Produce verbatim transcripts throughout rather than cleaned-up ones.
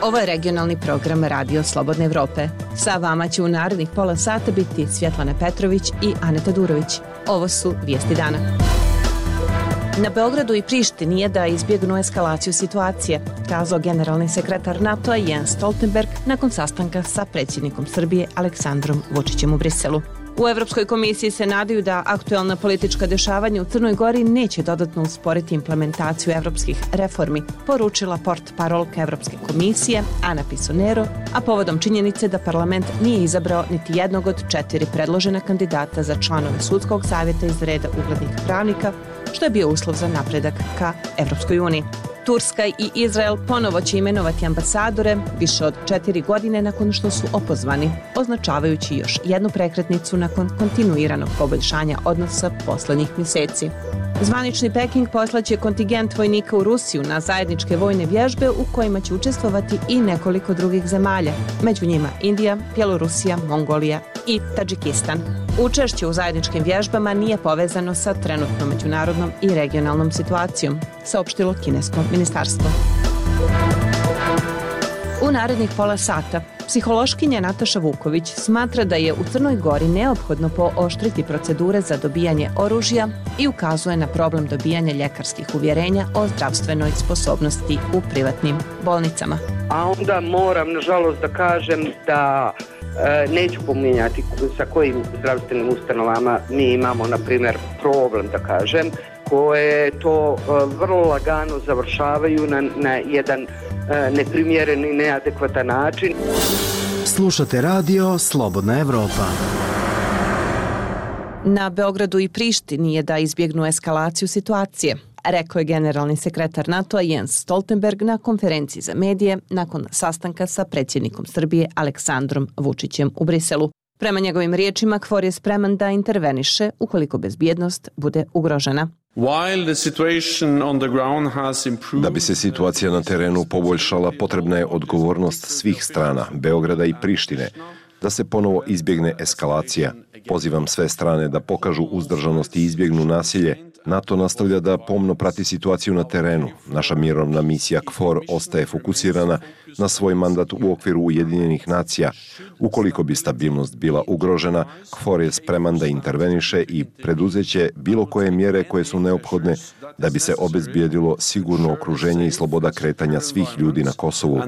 Ovo je regionalni program Radio Slobodne Evrope. Sa vama će u narednih pola sata biti Svjetlana Petrović i Aneta Durović. Ovo su vijesti dana. Na Beogradu i Prištini je da izbjegnu eskalaciju situacije, kazao generalni sekretar NATO-a Jens Stoltenberg nakon sastanka sa predsjednikom Srbije Aleksandrom Vučićem u Briselu. U Evropskoj komisiji se nadaju da aktuelna politička dešavanja u Crnoj Gori neće dodatno usporiti implementaciju evropskih reformi, poručila portparolka Evropske komisije Ana Pisonero, a povodom činjenice da parlament nije izabrao niti jednog od četiri predložena kandidata za članove sudskog savjeta iz reda uglednih pravnika, što je bio uslov za napredak ka Evropskoj uniji. Turska i Izrael ponovo će imenovati ambasadore više od četiri godine nakon što su opozvani, označavajući još jednu prekretnicu nakon kontinuiranog poboljšanja odnosa poslednjih mjeseci. Zvanični Peking poslaće kontingent vojnika u Rusiju na zajedničke vojne vježbe u kojima će učestvovati i nekoliko drugih zemalja, među njima Indija, Bjelorusija, Mongolija i Tadžikistan. Učešće u zajedničkim vježbama nije povezano sa trenutnom međunarodnom i regionalnom situacijom, saopštilo kinesko ministarstvo. U narednih pola sata psihološkinja Nataša Vuković smatra da je u Crnoj Gori neophodno pooštriti procedure za dobijanje oružja i ukazuje na problem dobijanja ljekarskih uvjerenja o zdravstvenoj sposobnosti u privatnim bolnicama. A onda moram, nažalost, da kažem da e, neću pominjati sa kojim zdravstvenim ustanovama mi imamo, na primjer, problem, da kažem, koje to e, vrlo lagano završavaju na, na jedan e, neprimjeren i neadekvatan način. Slušate radio Slobodna Evropa. Na Beogradu i Prištini je da izbjegnu eskalaciju situacije, rekao je generalni sekretar NATO-a Jens Stoltenberg na konferenciji za medije nakon sastanka sa predsjednikom Srbije Aleksandrom Vučićem u Briselu. Prema njegovim riječima, KFOR je spreman da interveniše ukoliko bezbjednost bude ugrožena. Da bi se situacija na terenu poboljšala, potrebna je odgovornost svih strana, Beograda i Prištine, da se ponovo izbjegne eskalacija. Pozivam sve strane da pokažu uzdržanost i izbjegnu nasilje. NATO nastavlja da pomno prati situaciju na terenu. Naša mirovna misija KFOR ostaje fokusirana na svoj mandat u okviru Ujedinjenih nacija. Ukoliko bi stabilnost bila ugrožena, KFOR je spreman da interveniše i preduzeće bilo koje mjere koje su neophodne da bi se obezbijedilo sigurno okruženje i sloboda kretanja svih ljudi na Kosovu.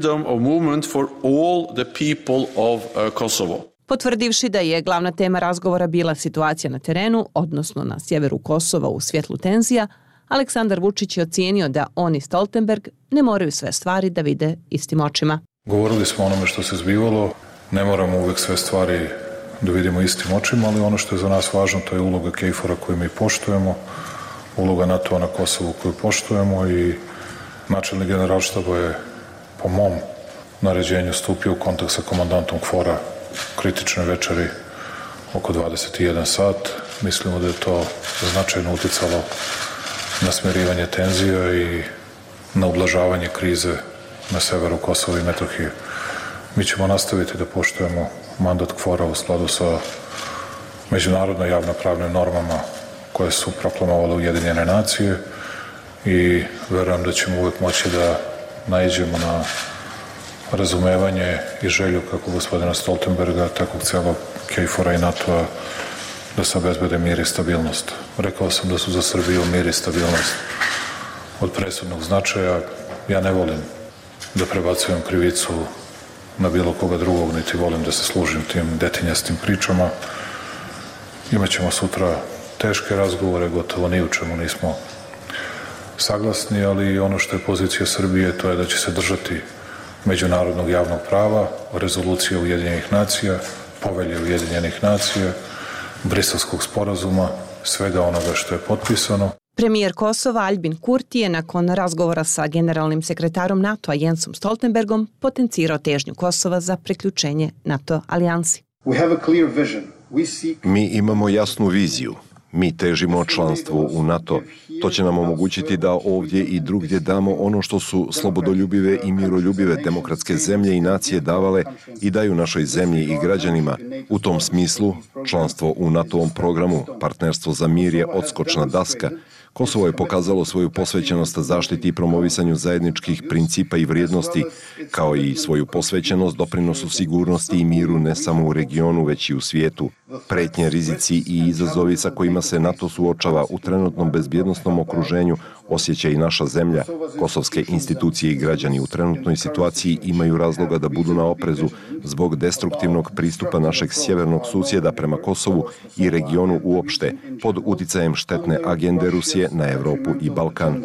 Potvrdivši da je glavna tema razgovora bila situacija na terenu, odnosno na sjeveru Kosova u svjetlu tenzija, Aleksandar Vučić je ocijenio da on i Stoltenberg ne moraju sve stvari da vide istim očima. Govorili smo o onome što se zbivalo, ne moramo uvijek sve stvari da vidimo istim očima, ali ono što je za nas važno to je uloga KFOR-a koju mi poštujemo, uloga NATO-a na Kosovu koju poštujemo i načelnik generalštaba je po mom naređenju stupio u kontakt sa komandantom KFOR-a kritičnoj večeri oko dvadeset jedan sat. Mislimo da je to značajno uticalo na smirivanje tenzija i na ublažavanje krize na severu Kosova i Metohije. Mi ćemo nastaviti da poštujemo mandat KFOR-a u skladu sa međunarodno javnopravnim normama koje su proklamovale Ujedinjene nacije i verujem da ćemo uvijek moći da naiđemo na razumevanje i želju kako gospodina Stoltenberga, tako cijelog KFOR-a i NATO-a da se obezbede mir i stabilnost. Rekao sam da su za Srbiju mir i stabilnost od presudnog značaja. Ja ne volim da prebacujem krivicu na bilo koga drugog, niti volim da se služim tim detinjastim pričama. Imaćemo sutra teške razgovore, gotovo ni u čemu nismo saglasni, ali ono što je pozicija Srbije to je da će se držati međunarodnog javnog prava, rezolucije Ujedinjenih nacija, povelje Ujedinjenih nacija, Briselskog sporazuma, svega onoga što je potpisano. Premijer Kosova Aljbin Kurti je nakon razgovora sa generalnim sekretarom NATO-a Jensom Stoltenbergom potencirao težnju Kosova za priključenje NATO alijansi. Mi imamo jasnu viziju. Mi težimo članstvu u NATO. To će nam omogućiti da ovdje i drugdje damo ono što su slobodoljubive i miroljubive demokratske zemlje i nacije davale i daju našoj zemlji i građanima. U tom smislu, članstvo u NATO-ovom programu Partnerstvo za mir je odskočna daska Kosovo je pokazalo svoju posvećenost zaštiti i promovisanju zajedničkih principa i vrijednosti, kao i svoju posvećenost doprinosu sigurnosti i miru ne samo u regionu, već i u svijetu. Pretnje, rizici i izazovi sa kojima se NATO suočava u trenutnom bezbjednosnom okruženju osjeća i naša zemlja. Kosovske institucije i građani u trenutnoj situaciji imaju razloga da budu na oprezu zbog destruktivnog pristupa našeg sjevernog susjeda prema Kosovu i regionu uopšte, pod uticajem štetne agende Rusije na Evropu i Balkan.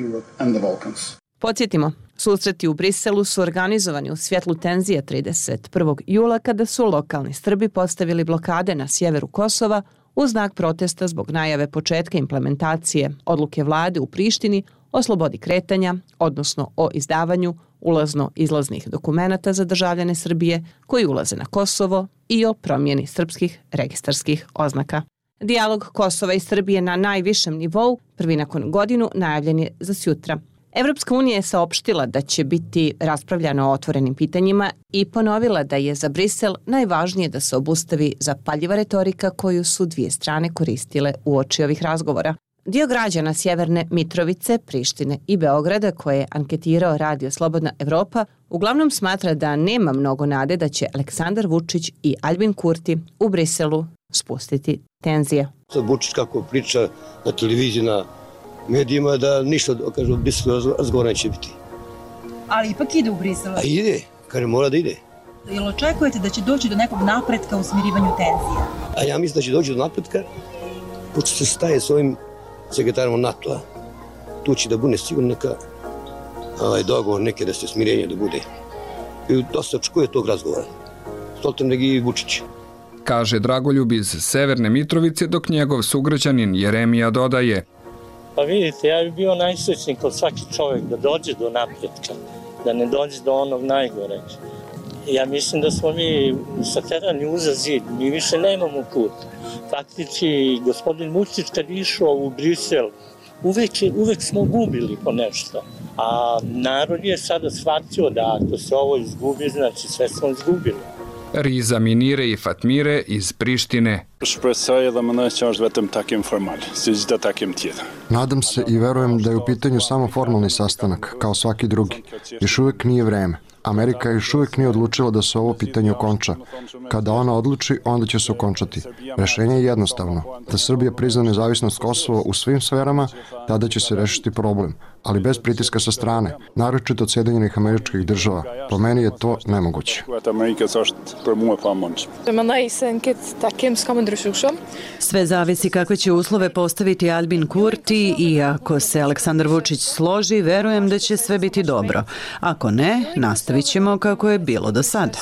Podsjetimo, susreti u Briselu su organizovani u svjetlu tenzije trideset prvog jula kada su lokalni Srbi postavili blokade na sjeveru Kosova u znak protesta zbog najave početka implementacije odluke vlade u Prištini o slobodi kretanja, odnosno o izdavanju ulazno-izlaznih dokumenata za državljane Srbije koji ulaze na Kosovo i o promjeni srpskih registarskih oznaka. Dijalog Kosova i Srbije na najvišem nivou, prvi nakon godinu, najavljen je za sutra. Evropska unija je saopštila da će biti raspravljano o otvorenim pitanjima i ponovila da je za Brisel najvažnije da se obustavi zapaljiva retorika koju su dvije strane koristile uoči ovih razgovora. Dio građana Sjeverne Mitrovice, Prištine i Beograda, koje je anketirao Radio Slobodna Evropa, uglavnom smatra da nema mnogo nade da će Aleksandar Vučić i Aljbin Kurti u Briselu spustiti tenzije. Sad Vučić kako priča na televiziji, na medijima, da ništa, kažu, Briselu razgovora neće biti. Ali ipak ide u Briselu. A ide, kaže mora da ide. Jel očekujete da će doći do nekog napretka u smirivanju tenzija? A ja mislim da će doći do napretka, pošto se staje s ovim sekretarom NATO-a. Tu će da bude sigurno neka ovaj, dogovor, neke da se smirenje da bude. I dosta očekuje tog razgovora. Stoltenberg i Vučić. Kaže Dragoljub iz Severne Mitrovice, dok njegov sugrađanin Jeremija dodaje: Pa vidite, ja bih bio najsrećniji kao svaki čovjek da dođe do napretka, da ne dođe do onog najgoreg. Ja mislim da smo mi saterani uza zid, mi više nemamo put. Faktički, gospodin Vučić kad je išao u Brisel, uvek, je, uvek smo gubili po nešto. A narod je sada shvatio da ako se ovo izgubi, znači sve smo izgubili. Riza Minire i Fatmire iz Prištine. Nadam se i verujem da je u pitanju samo formalni sastanak, kao svaki drugi. Još uvek nije vreme. Amerika još uvek nije odlučila da se ovo pitanje okonča. Kada ona odluči, onda će se okončati. Rešenje je jednostavno. Da Srbija prizna nezavisnost Kosova u svim sferama, tada će se rešiti problem. Ali bez pritiska sa strane, naročito od Sjedinjenih Američkih Država. Po meni je to nemoguće. Sve zavisi kakve će uslove postaviti Aljbin Kurti i ako se Aleksandar Vučić složi, verujem da će sve biti dobro. Ako ne, nastavit ćemo kako je bilo do sada.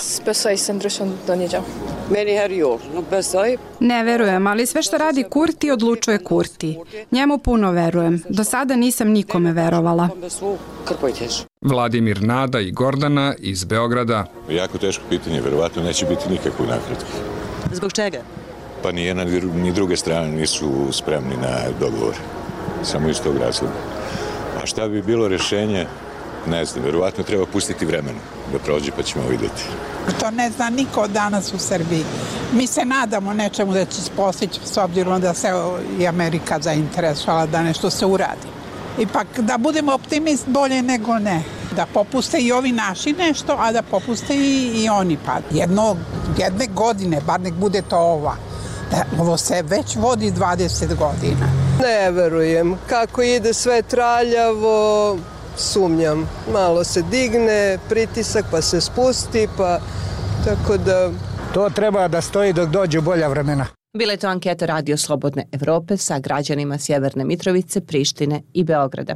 Ne verujem, ali sve što radi Kurti, odlučuje Kurti. Njemu puno verujem. Do sada nisam nikome verovala. Vladimir, Nada i Gordana iz Beograda. Jako teško pitanje, verovatno neće biti nikakvog napretka. Zbog čega? Pa ni jedna ni druge strane nisu spremni na dogovor. Samo iz tog razloga. A šta bi bilo rešenje? Ne znam, verovatno treba pustiti vremena da prođe pa ćemo vidjeti. To ne zna niko danas u Srbiji. Mi se nadamo nečemu da će se postići s obzirom da se i Amerika zainteresovala da nešto se uradi. Ipak da budemo optimist bolje nego ne. Da popuste i ovi naši nešto, a da popuste i, i oni. Pa jedno, jedne godine, bar nek bude to ova. Da, ovo se već vodi dvadeset godina. Ne verujem. Kako ide sve traljavo, sumnjam. Malo se digne, pritisak pa se spusti, pa tako da... To treba da stoji dok dođu bolja vremena. Bila je to anketa Radio Slobodne Evrope sa građanima Sjeverne Mitrovice, Prištine i Beograda.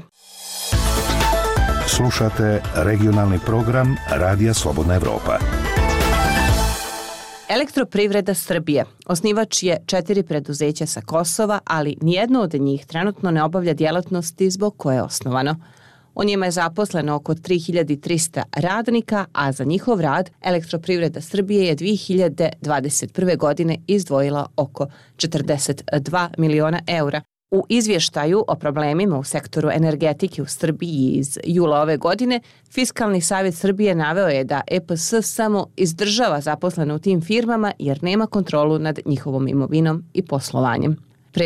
Slušate regionalni program Radija Slobodna Evropa. Elektroprivreda Srbije osnivač je četiri preduzeća sa Kosova, ali nijedno od njih trenutno ne obavlja djelatnosti zbog koje je osnovano. U njima je zaposleno oko tri hiljade trista radnika, a za njihov rad Elektroprivreda Srbije je dvije hiljade dvadeset prve. godine izdvojila oko četrdeset dva miliona eura. U izvještaju o problemima u sektoru energetike u Srbiji iz jula ove godine, Fiskalni savjet Srbije naveo je da E P S samo izdržava zaposlene u tim firmama jer nema kontrolu nad njihovom imovinom i poslovanjem. Prelog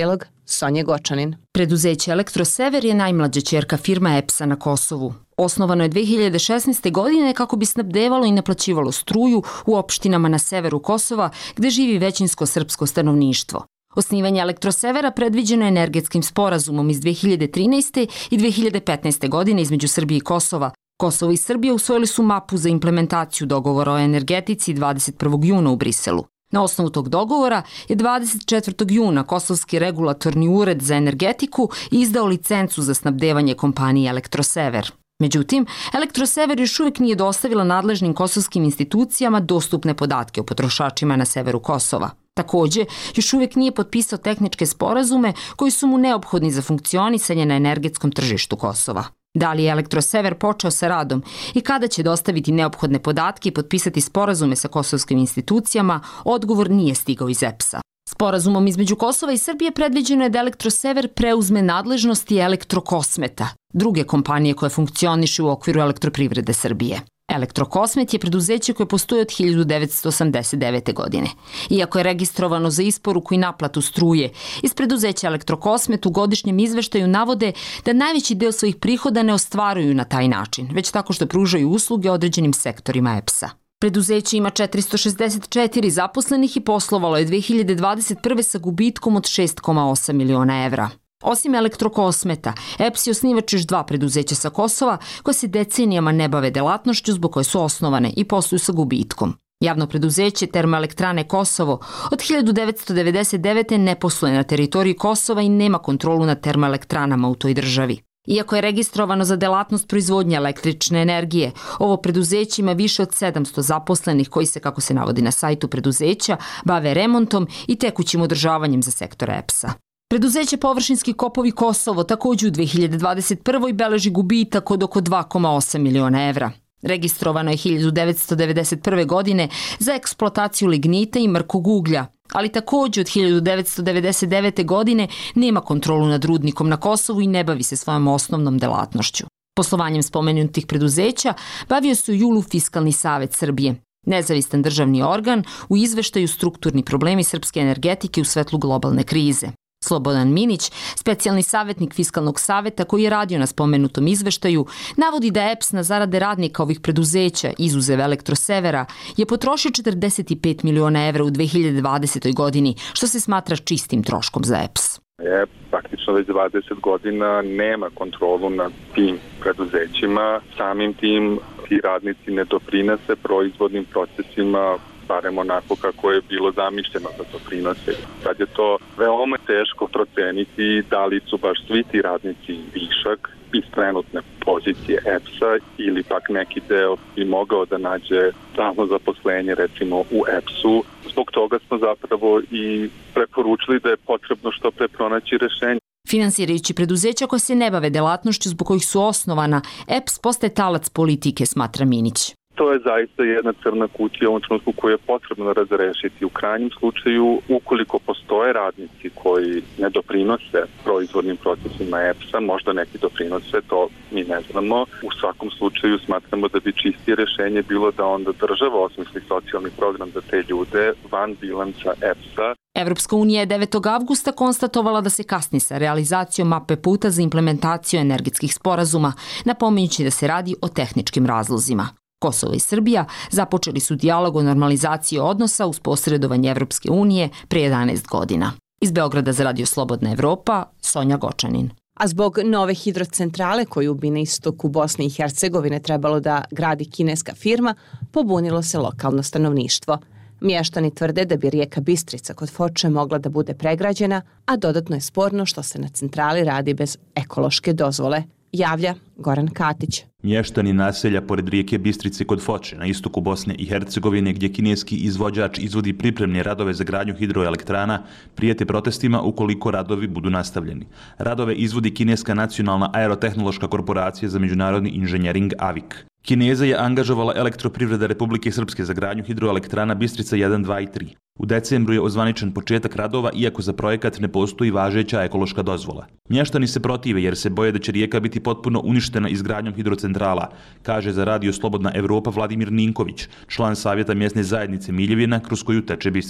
Sonje Gočanin. Preduzeće Elektrosever je najmlađa ćerka firma E P S-a na Kosovu. Osnovano je dve hiljade šesnaeste. godine kako bi snabdevalo i naplaćivalo struju u opštinama na severu Kosova gde živi većinsko srpsko stanovništvo. Osnivanje Elektrosevera predviđeno je energetskim sporazumom iz dve hiljade trinaeste. i dve hiljade petnaeste. godine između Srbije i Kosova. Kosovo i Srbija usvojili su mapu za implementaciju dogovora o energetici dvadeset prvog juna u Briselu. Na osnovu tog dogovora je dvadeset četvrtog juna Kosovski regulatorni ured za energetiku izdao licencu za snabdevanje kompanije Elektrosever. Međutim, Elektrosever još uvijek nije dostavila nadležnim kosovskim institucijama dostupne podatke o potrošačima na severu Kosova. Takođe, još uvijek nije potpisao tehničke sporazume koji su mu neophodni za funkcionisanje na energetskom tržištu Kosova. Da li je Elektrosever počeo sa radom i kada će dostaviti neophodne podatke i potpisati sporazume sa kosovskim institucijama, odgovor nije stigao iz E P S-a. Sporazumom između Kosova i Srbije predviđeno je da Elektrosever preuzme nadležnosti Elektrokosmeta, druge kompanije koje funkcionišu u okviru elektroprivrede Srbije. Elektrokosmet je preduzeće koje postoji od hiljadu devetsto osamdeset devete. godine. Iako je registrovano za isporuku i naplatu struje, iz preduzeća Elektrokosmet u godišnjem izveštaju navode da najveći deo svojih prihoda ne ostvaruju na taj način, već tako što pružaju usluge određenim sektorima E P S-a. Preduzeće ima četiristo šezdeset četiri zaposlenih i poslovalo je dve hiljade dvadeset prve. sa gubitkom od šest zarez osam miliona evra. Osim Elektrokosmeta, E P S je osnivač još dva preduzeća sa Kosova koja se decenijama ne bave delatnošću zbog koje su osnovane i posluju sa gubitkom. Javno preduzeće Termoelektrane Kosovo od hiljadu devetsto devedeset devete. ne posluje na teritoriji Kosova i nema kontrolu nad termoelektranama u toj državi. Iako je registrovano za delatnost proizvodnje električne energije, ovo preduzeće ima više od sedamsto zaposlenih koji se, kako se navodi na sajtu preduzeća, bave remontom i tekućim održavanjem za sektor E P S-a. Preduzeće Površinski kopovi Kosovo također u dve hiljade dvadeset prvoj. beleži gubitak od oko dva zarez osam miliona evra. Registrovano je hiljadu devetsto devedeset prve. godine za eksploataciju lignita i mrkog uglja, ali također od hiljadu devetsto devedeset devete. godine nema kontrolu nad rudnikom na Kosovu i ne bavi se svojom osnovnom delatnošću. Poslovanjem spomenutih preduzeća bavio se u julu Fiskalni savet Srbije, nezavistan državni organ u izveštaju strukturni problemi srpske energetike u svetlu globalne krize. Slobodan Minić, specijalni savjetnik Fiskalnog saveta koji je radio na spomenutom izveštaju, navodi da E P S na zarade radnika ovih preduzeća, izuzev Elektrosevera, je potrošio četrdeset pet miliona evra u dve hiljade dvadesetoj. godini, što se smatra čistim troškom za E P S. Je praktično već dvadeset godina nema kontrolu nad tim preduzećima, samim tim ti radnici ne doprinose proizvodnim procesima, barem onako kako je bilo zamišljeno da to prinose. Sad je to veoma teško proceniti da li su baš svi ti radnici višak iz trenutne pozicije E P S-a ili pak neki deo bi mogao da nađe stalno zaposlenje recimo u E P S-u. Zbog toga smo zapravo i preporučili da je potrebno što pre pronaći rešenje. Finansirajući preduzeća koje se ne bave delatnošću zbog kojih su osnovana, E P S postaje talac politike, smatra Minić. To je zaista jedna crna kutija u ovom trenutku koju je potrebno razrešiti. U krajnjem slučaju, ukoliko postoje radnici koji ne doprinose proizvodnim procesima E P S-a, možda neki doprinose, to mi ne znamo. U svakom slučaju smatramo da bi čistije rešenje bilo da onda država osmisli socijalni program za te ljude van bilanca E P S-a. Evropska unija je devetog avgusta konstatovala da se kasni sa realizacijom mape puta za implementaciju energetskih sporazuma, napominjući da se radi o tehničkim razlozima. Kosovo i Srbija započeli su dijalog o normalizaciji odnosa uz posredovanje Evropske unije pre jedanaest godina. Iz Beograda za Radio Slobodna Evropa, Sonja Gočanin. A zbog nove hidrocentrale koju bi na istoku Bosne i Hercegovine trebalo da gradi kineska firma, pobunilo se lokalno stanovništvo. Mještani tvrde da bi rijeka Bistrica kod Foče mogla da bude pregrađena, a dodatno je sporno što se na centrali radi bez ekološke dozvole. Javlja Goran Katić. Mještani naselja pored rijeke Bistrice kod Foče na istoku Bosne i Hercegovine, gdje kineski izvođač izvodi pripremne radove za gradnju hidroelektrana, prijete protestima ukoliko radovi budu nastavljeni. Radove izvodi kineska nacionalna aerotehnološka korporacija za međunarodni inženjering A V I K. Kineza je angažovala Elektroprivreda Republike Srpske za gradnju hidroelektrana Bistrica jedan, dva i tri. U decembru je ozvaničen početak radova, iako za projekat ne postoji važeća ekološka dozvola. Mještani se protive jer se boje da će rijeka biti potpuno uništena izgradnjom hidrocentrala, kaže za Radio Slobodna Evropa Vladimir Ninković, član savjeta mjesne zajednice Miljevina kroz koju teče Bistrica.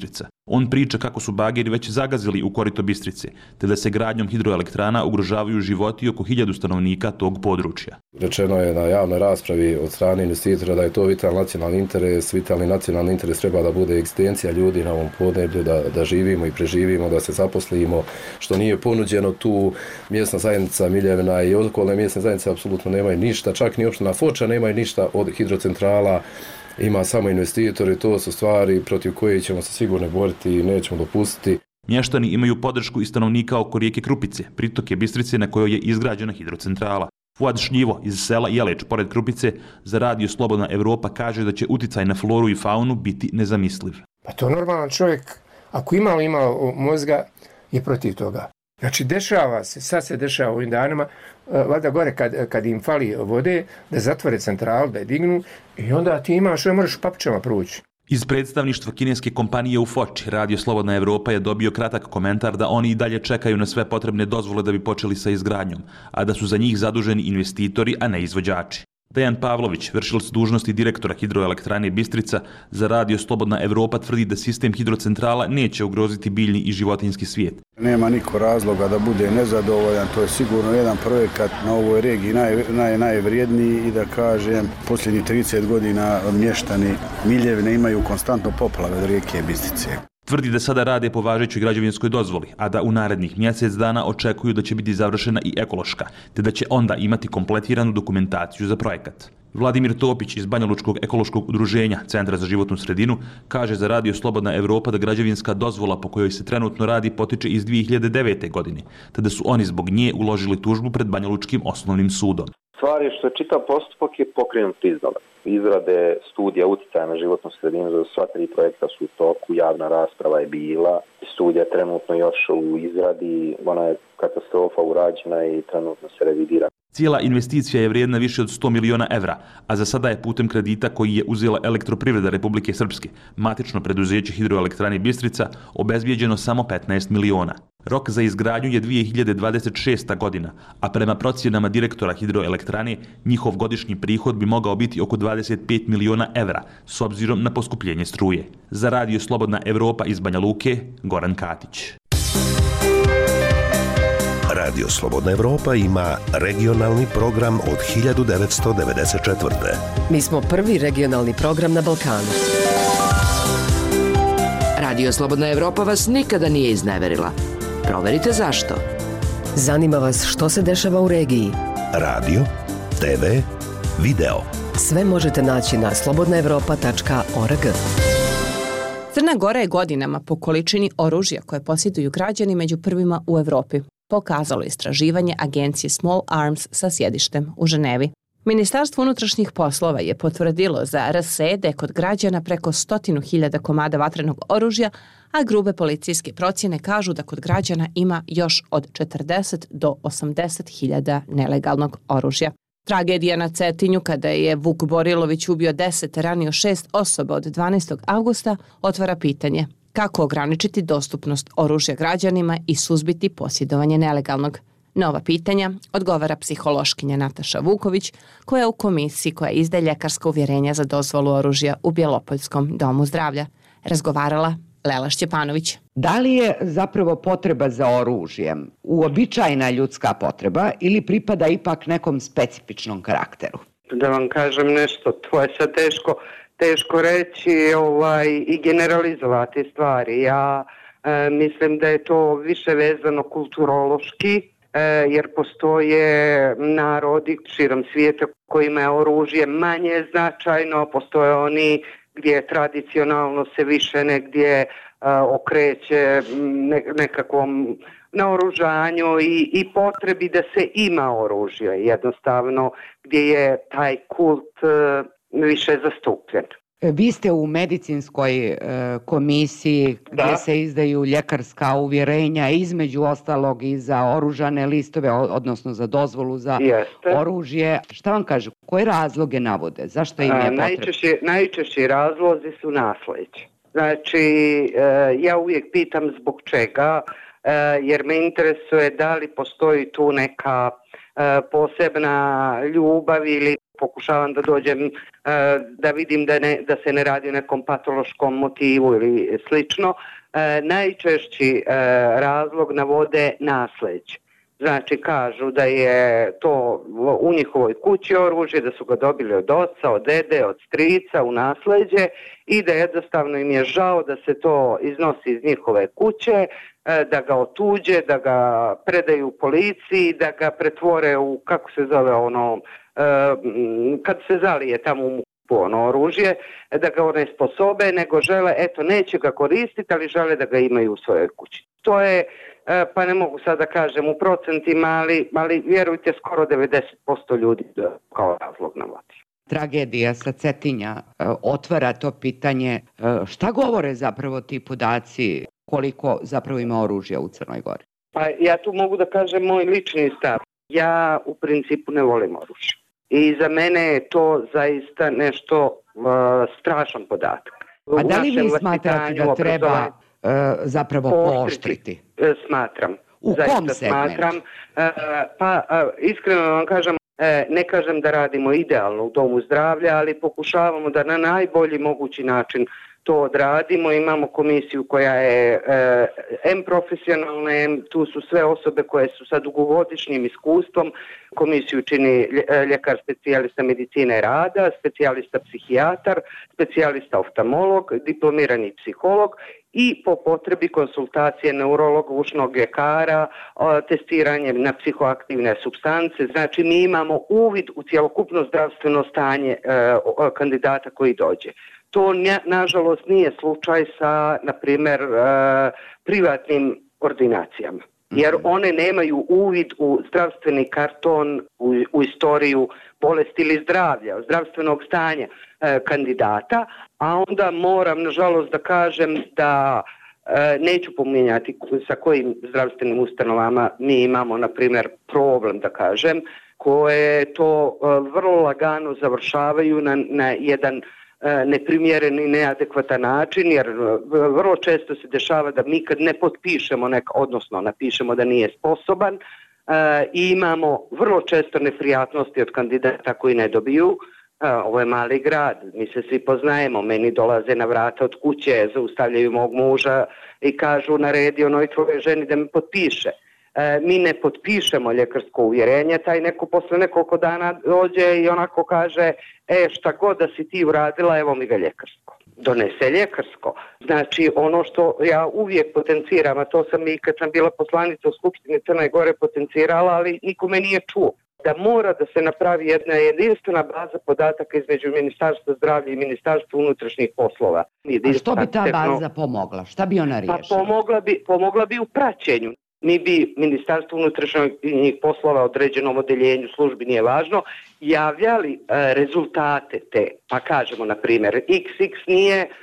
On priča kako su bageri već zagazili u korito Bistrice, te da se gradnjom hidroelektrana ugrožavaju životi oko hiljadu stanovnika tog područja. Rečeno je na javnoj raspravi od strane investitora da je to vitalni nacionalni interes. Vitalni nacionalni interes treba da bude egzistencija ljudi na ovom podneblju, da, da živimo i preživimo, da se zaposlimo, što nije ponuđeno tu. Mjesna zajednica Miljevna i okolne mjesne zajednice apsolutno nemaju ništa, čak ni opština Foča nemaju ništa od hidrocentrala. Ima samo investitori, to su stvari protiv koje ćemo se sigurno boriti i nećemo dopustiti. Mještani imaju podršku i stanovnika oko rijeke Krupice, pritoke Bistrice na kojoj je izgrađena hidrocentrala. Fuad Šljivo iz sela Jeleć pored Krupice za radio Slobodna Evropa kaže da će uticaj na floru i faunu biti nezamisliv. Pa to normalan čovjek, ako imalo imalo mozga, je protiv toga. Znači, dešava se, sad se dešava u ovim danima, valjda gore kad, kad im fali vode, da zatvore centralu, da je dignu i onda ti imaš, što možeš papučama proći. Iz predstavništva kineske kompanije u Foči, Radio Slobodna Evropa je dobio kratak komentar da oni i dalje čekaju na sve potrebne dozvole da bi počeli sa izgradnjom, a da su za njih zaduženi investitori, a ne izvođači. Dejan Pavlović, vršilac dužnosti direktora hidroelektrane Bistrica, za Radio Slobodna Evropa tvrdi da sistem hidrocentrala neće ugroziti biljni i životinjski svijet. Nema niko razloga da bude nezadovoljan, to je sigurno jedan projekat na ovoj regiji naj, naj, najvrijedniji i da kažem, posljednjih trideset godina mještani Miljevne imaju konstantno poplave od rijeke Bistrice. Tvrdi da sada rade po važećoj građevinskoj dozvoli, a da u narednih mjesec dana očekuju da će biti završena i ekološka, te da će onda imati kompletiranu dokumentaciju za projekat. Vladimir Topić iz Banjalučkog ekološkog udruženja Centra za životnu sredinu kaže za Radio Slobodna Evropa da građevinska dozvola po kojoj se trenutno radi potiče iz dvije hiljade devete. godine, te da su oni zbog nje uložili tužbu pred Banjalučkim osnovnim sudom. Stvar je što je čitav postupak je pokrenut iznova. Izrade studija uticaja na životnu sredinu za sva tri projekta su u toku, javna rasprava je bila, studija je trenutno još u izradi, ona je katastrofa urađena i trenutno se revidira. Cijela investicija je vrijedna više od sto miliona evra, a za sada je putem kredita koji je uzela Elektroprivreda Republike Srpske, matično preduzeće hidroelektrane Bistrica, obezbijeđeno samo petnaest miliona. Rok za izgradnju je dvije hiljade dvadeset šesta. godina, a prema procjenama direktora hidroelektrane, njihov godišnji prihod bi mogao biti oko dvadeset pet miliona evra, s obzirom na poskupljenje struje. Za Radio Slobodna Evropa iz Banja Luke, Goran Katić. Radio Slobodna Evropa ima regionalni program od hiljadu devetsto devedeset četvrte. Mi smo prvi regionalni program na Balkanu. Radio Slobodna Evropa vas nikada nije izneverila. Proverite zašto. Zanima vas što se dešava u regiji. Radio, te ve, video. Sve možete naći na slobodna evropa tačka org. Crna Gora je godinama po količini oružja koje posjeduju građani među prvima u Evropi, pokazalo istraživanje agencije Small Arms sa sjedištem u Ženevi. Ministarstvo unutrašnjih poslova je potvrdilo za er se da je kod građana preko stotinu hiljada komada vatrenog oružja, a grube policijske procjene kažu da kod građana ima još od četrdeset do osamdeset hiljada nelegalnog oružja. Tragedija na Cetinju, kada je Vuk Borilović ubio deset, ranio šest osoba od dvanaestog avgusta, otvara pitanje kako ograničiti dostupnost oružja građanima i suzbiti posjedovanje nelegalnog. Na ova pitanja odgovara psihološkinja Nataša Vuković, koja je u komisiji koja izdaje ljekarska uvjerenja za dozvolu oružja u Bjelopoljskom domu zdravlja. Razgovarala Lela Šćepanović. Da li je zapravo potreba za oružjem uobičajena ljudska potreba ili pripada ipak nekom specifičnom karakteru? Da vam kažem nešto, to je sad teško, teško reći ovaj, i generalizovati stvari. Ja e, mislim da je to više vezano kulturološki, e, jer postoje narodi širom svijeta kojima je oružje manje značajno, postoje oni gdje tradicionalno se više negdje uh, okreće ne, nekakvom naoružanju i, i potrebi da se ima oružje, jednostavno gdje je taj kult uh, više zastupljen. Vi ste u medicinskoj e, komisiji gdje da. se izdaju ljekarska uvjerenja, između ostalog i za oružane listove, odnosno za dozvolu za Jeste. oružje. Šta vam kažu? Koje razloge navode? Zašto im je potrebno? Najčešći, najčešći razlozi su naslijeđe. Znači, e, ja uvijek pitam zbog čega, e, jer me interesuje da li postoji tu neka e, posebna ljubav ili pokušavam da dođem, da vidim da, ne, da se ne radi o nekom patološkom motivu ili slično. E, najčešći e, razlog navode nasleđe. Znači kažu da je to u njihovoj kući oružje, da su ga dobili od oca, od dede, od strica u nasleđe i da jednostavno im je žao da se to iznosi iz njihove kuće, da ga otuđe, da ga predaju policiji, da ga pretvore u, kako se zove ono, kad se zalije tamo u ono oružje, da ga one sposobe, nego žele, eto, neće ga koristiti, ali žele da ga imaju u svojoj kući. To je, pa ne mogu sad da kažem u procentima, ali, ali vjerujte, skoro devedeset posto ljudi kao razlog navodi. Tragedija sa Cetinja otvara to pitanje šta govore zapravo ti podaci, koliko zapravo ima oružja u Crnoj Gori? Pa ja tu mogu da kažem moj lični stav. Ja u principu ne volim oružje. I za mene je to zaista nešto uh, strašan podatak. A da li vi smatrate da treba uh, zapravo pooštriti? Uh, smatram. U zaista kom segmentu? Smatram. Uh, pa uh, iskreno vam kažem, uh, ne kažem da radimo idealno u domu zdravlja, ali pokušavamo da na najbolji mogući način to odradimo. Imamo komisiju koja je e, em profesionalna, em tu su sve osobe koje su sa dugogodišnjim iskustvom. Komisiju čini ljekar specijalista medicine rada, specijalista psihijatar, specijalista oftalmolog, diplomirani psiholog i po potrebi konsultacije neurologa, ušnog ljekara, testiranje na psihoaktivne supstance. Znači mi imamo uvid u cjelokupno zdravstveno stanje e, kandidata koji dođe. To nažalost nije slučaj sa, na primjer, privatnim ordinacijama. Jer one nemaju uvid u zdravstveni karton, u, u istoriju bolesti ili zdravlja, zdravstvenog stanja kandidata, a onda moram nažalost da kažem da neću pominjati sa kojim zdravstvenim ustanovama mi imamo, na primjer, problem, da kažem, koje to vrlo lagano završavaju na, na jedan neprimjeren i neadekvatan način, jer vrlo često se dešava da mi kad ne potpišemo neka, odnosno napišemo da nije sposoban, e, i imamo vrlo često neprijatnosti od kandidata koji ne dobiju. E, ovo je mali grad, mi se svi poznajemo, meni dolaze na vrata od kuće, zaustavljaju mog muža i kažu naredi onoj tvojoj ženi da mi potpiše. E, mi ne potpišemo ljekarsko uvjerenje, taj neko posle nekoliko dana dođe i onako kaže, e šta god da si ti uradila, evo mi ga ljekarsko. Donese ljekarsko. Znači ono što ja uvijek potenciram, a to sam i kad sam bila poslanica u Skupštini Crne Gore potencirala, ali niko me nije čuo. Da mora da se napravi jedna jedinstvena baza podataka između Ministarstva zdravlja i Ministarstva unutrašnjih poslova. A što bi ta baza pomogla? Šta bi ona riješila? Pa pomogla bi, pomogla bi u praćenju. Mi bi Ministarstvo unutrašnjih poslova određenom odeljenju službi, nije važno, javljali e, rezultate te, pa kažemo na primjer iks iks nije e,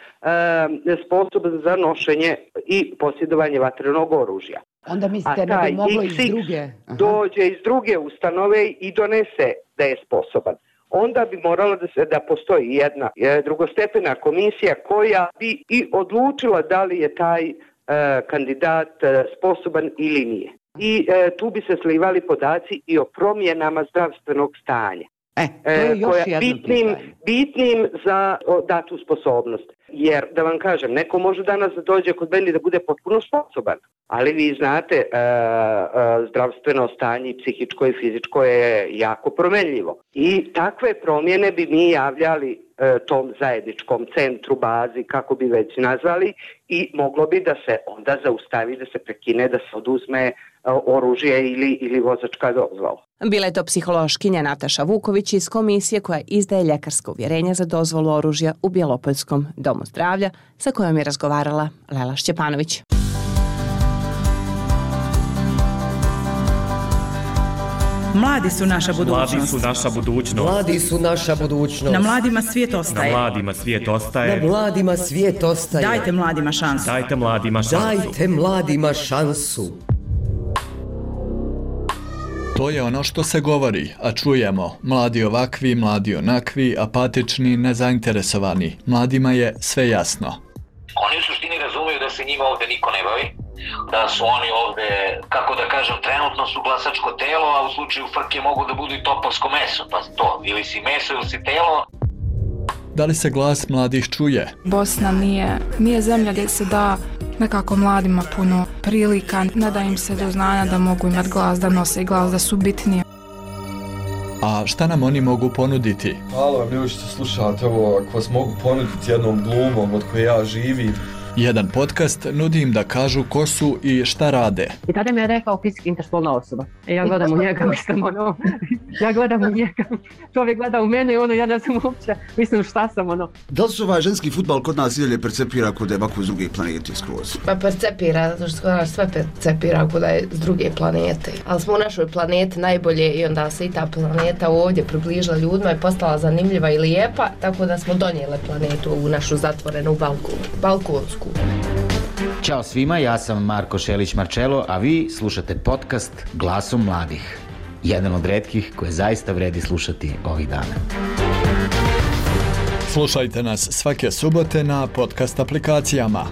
sposoban za nošenje i posjedovanje vatrenog oružja. Onda mislite da bi moglo iz druge? Aha. Dođe iz druge ustanove i donese da je sposoban. Onda bi moralo da se da postoji jedna e, drugostepena komisija koja bi i odlučila da li je taj kandidat sposoban ili nije. I e, tu bi se slivali podaci i o promjenama zdravstvenog stanja. E, to je još koja bitnim, bitnim za o, datu sposobnost. Jer, da vam kažem, neko može danas da dođe kod meni da bude potpuno sposoban, ali vi znate, e, e, zdravstveno stanje, psihičko i fizičko je jako promenljivo. I takve promjene bi mi javljali e, tom zajedničkom centru, bazi, kako bi već nazvali, i moglo bi da se onda zaustavi, da se prekine, da se oduzme oružje ili, ili vozačka dozvola. Bila je to psihološkinja Nataša Vuković iz komisije koja izdaje ljekarsko uvjerenje za dozvolu oružja u Bjelopoljskom domu zdravlja, sa kojom je razgovarala Lela Šćepanović. Mladi su naša budućnost. Mladi su naša budućnost. Mladi su naša budućnost. Na mladima svijet ostaje. Na mladima svijet ostaje. Na mladima svijet ostaje. Dajte mladima šansu. Dajte mladima šansu. Dajte mladima šansu. To je ono što se govori, a čujemo. Mladi ovakvi, mladi onakvi, apatični, nezainteresovani. Mladima je sve jasno. Oni u suštini razumiju da se njima ovde niko ne bavi, da su oni ovde, kako da kažem, trenutno su glasačko telo, a u slučaju frke mogu da budu i topovsko meso, pa to, ili si meso ili si telo. Da li se glas mladih čuje? Bosna nije, nije zemlja gdje se da nekako mladima puno prilika, ne da im se do znanja da mogu imati glas, da nose i glas, da su bitniji. A šta nam oni mogu ponuditi? Hvala vam ljudi što slušate ovo, ako vas mogu ponuditi jednom glumom od koje ja živim. Jedan podcast nudi im da kažu ko su i šta rade. I tada mi je rekao fizički interspolna osoba. E ja gledam u njega, mislim ono, ja gledam u njega, čovjek gleda u mene i ono, ja ne znam uopće, mislim šta sam ono. Da li se ovaj ženski futbal kod nas i dalje percepira kod je ovako s druge planete skroz? Pa percepira, zato što kod nas sve percepira kod je s druge planete. Ali smo u našoj planeti najbolje i onda se i ta planeta ovdje približila ljudima i postala zanimljiva i lijepa, tako da smo donijeli planetu u našu zatvorenu balkonu, balkonsku. Ćao svima, ja sam Marko Šelić-Marčelo, a vi slušate podcast Glasom mladih. Jedan od retkih koje zaista vredi slušati ovih dana. Slušajte nas svake subote na podcast aplikacijama.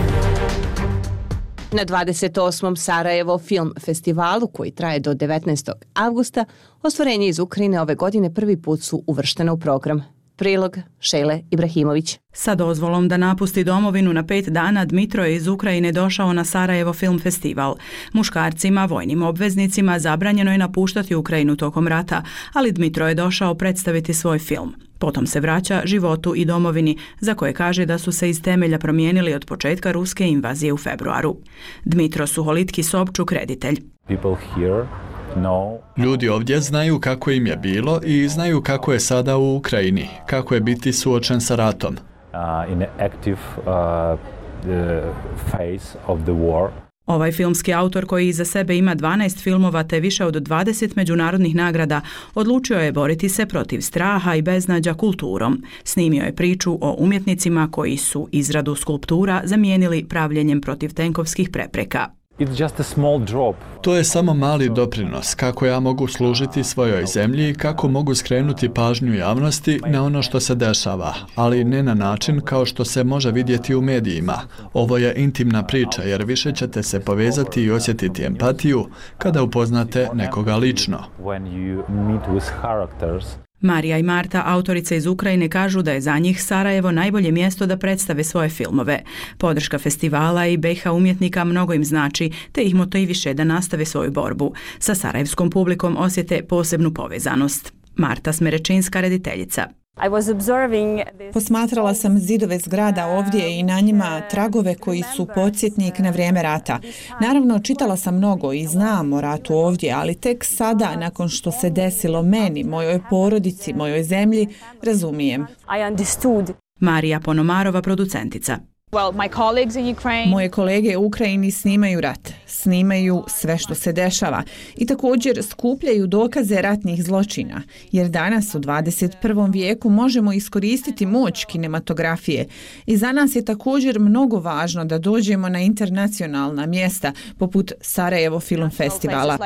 Na dvadeset osmom Sarajevo film festivalu, koji traje do devetnaestog avgusta, ostvarenje iz Ukrajine ove godine prvi put su uvrštene u program. Prilog Šejle Ibrahimović. Sa dozvolom da napusti domovinu na pet dana, Dmitro je iz Ukrajine došao na Sarajevo film festival. Muškarcima, vojnim obveznicima zabranjeno je napuštati Ukrajinu tokom rata, ali Dmitro je došao predstaviti svoj film. Potom se vraća životu i domovini, za koje kaže da su se iz temelja promijenili od početka ruske invazije u februaru. Dmitro Suholitki Sobčuk, reditelj. People here know. Ljudi ovdje znaju kako im je bilo i znaju kako je sada u Ukrajini, kako je biti suočen sa ratom. Uh, in active uh, the phase of the war. Ovaj filmski autor, koji iza sebe ima dvanaest filmova te više od dvadeset međunarodnih nagrada, odlučio je boriti se protiv straha i beznađa kulturom. Snimio je priču o umjetnicima koji su izradu skulptura zamijenili pravljenjem protiv tenkovskih prepreka. It's just a small drop. To je samo mali doprinos kako ja mogu služiti svojoj zemlji i kako mogu skrenuti pažnju javnosti na ono što se dešava, ali ne na način kao što se može vidjeti u medijima. Ovo je intimna priča jer više ćete se povezati i osjetiti empatiju kada upoznate nekoga lično. When you meet with characters. Marija i Marta, autorice iz Ukrajine, kažu da je za njih Sarajevo najbolje mjesto da predstave svoje filmove. Podrška festivala i B iH umjetnika mnogo im znači, te ih motiviše da nastave svoju borbu. Sa sarajevskom publikom osjete posebnu povezanost. Marta Smerečinska, rediteljica. Posmatrala sam zidove zgrada ovdje i na njima tragove koji su podsjetnik na vrijeme rata. Naravno, čitala sam mnogo i znam o ratu ovdje, ali tek sada, nakon što se desilo meni, mojoj porodici, mojoj zemlji, razumijem. Marija Ponomarova, producentica. Moje kolege u Ukrajini snimaju rat, snimaju sve što se dešava i također skupljaju dokaze ratnih zločina, jer danas u dvadeset prvom vijeku možemo iskoristiti moć kinematografije i za nas je također mnogo važno da dođemo na internacionalna mjesta poput Sarajevo Film Festivala.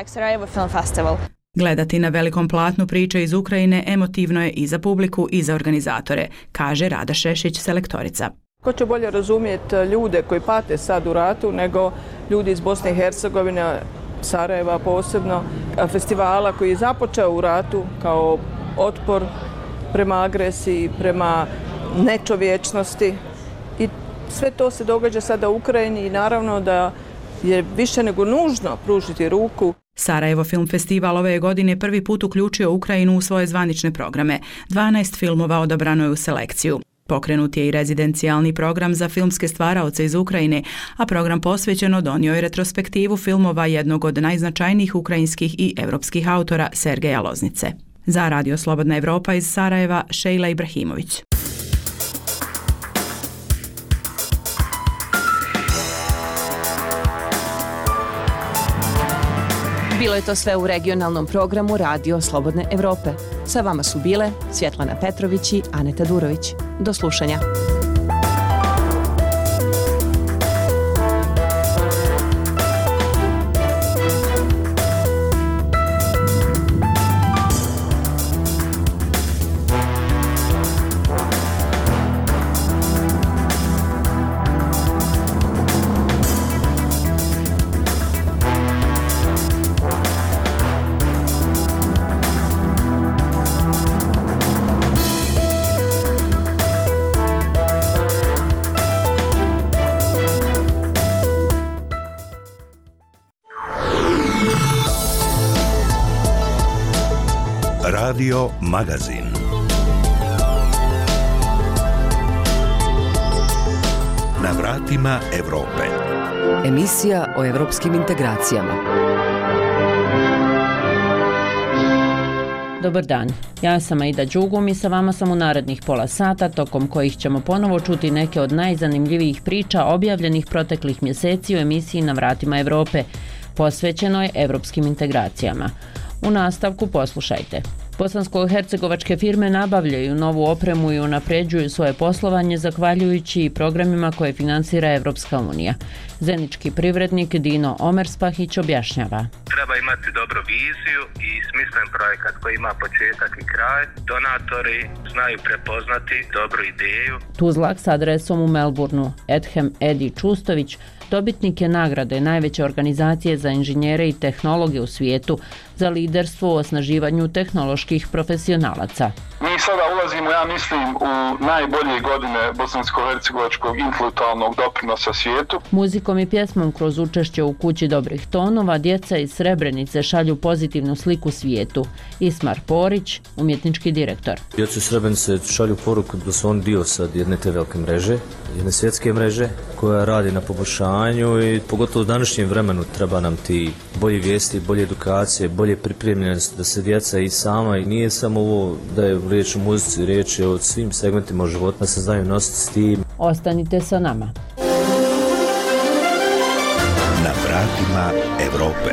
Gledati na velikom platnu priče iz Ukrajine emotivno je i za publiku i za organizatore, kaže Rada Šešić, selektorica. Ko će bolje razumjeti ljude koji pate sad u ratu nego ljudi iz Bosne i Hercegovine, Sarajeva posebno, festivala koji je započeo u ratu kao otpor prema agresiji, prema nečovječnosti i sve to se događa sada u Ukrajini i naravno da je više nego nužno pružiti ruku. Sarajevo Film Festival ove godine prvi put uključio Ukrajinu u svoje zvanične programe. dvanaest filmova odabrano je u selekciju. Pokrenut je i rezidencijalni program za filmske stvaraoce iz Ukrajine, a program posvećeno donio je retrospektivu filmova jednog od najznačajnijih ukrajinskih i evropskih autora, Sergeja Loznice. Za Radio Slobodna Evropa iz Sarajeva, Šejla Ibrahimović. Bilo je to sve u regionalnom programu Radio Slobodne Evrope. Sa vama su bile Svjetlana Petrović i Aneta Durović. Do slušanja. Radio Magazin. Na vratima Evrope. Emisija o evropskim integracijama. Dobar dan, ja sam Aida Đugum i sa vama sam u narednih pola sata, tokom kojih ćemo ponovo čuti neke od najzanimljivijih priča objavljenih proteklih mjeseci u emisiji Na vratima Evrope, posvećenoj evropskim integracijama. U nastavku poslušajte. Bosansko-hercegovačke firme nabavljaju novu opremu i unapređuju svoje poslovanje zahvaljujući programima koje finansira Evropska unija. Zenički privrednik Dino Omerspahić objašnjava. Treba imati dobru viziju i smislen projekat koji ima početak i kraj. Donatori znaju prepoznati dobru ideju. Tuzlak s adresom u Melbourneu, Edhem Edi Čustović, dobitnik je nagrade najveće organizacije za inženjere i tehnologe u svijetu za liderstvo u osnaživanju tehnoloških profesionalaca. Mi sada ulazimo, ja mislim, u najbolje godine bosansko-hercegovačkog intelektualnog doprinosa svijetu. Muzikom i pjesmom kroz učešće u kući dobrih tonova djeca iz Srebrenice šalju pozitivnu sliku svijetu. Ismar Porić, umjetnički direktor. Djeca iz Srebrenice šalju poruku da su on dio sad jedne te velike mreže, jedne svjetske mreže koja radi na poboljšanju i pogotovo u današnjem vremenu treba nam ti bolje vijesti, bolje edukacije, bolje pripremljenost da se djeca i sama, i nije samo ovo da je riječ o muzici, riječ je o svim segmentima života, se znaju nositi s tim. Ostanite sa nama. Na vratima Evrope.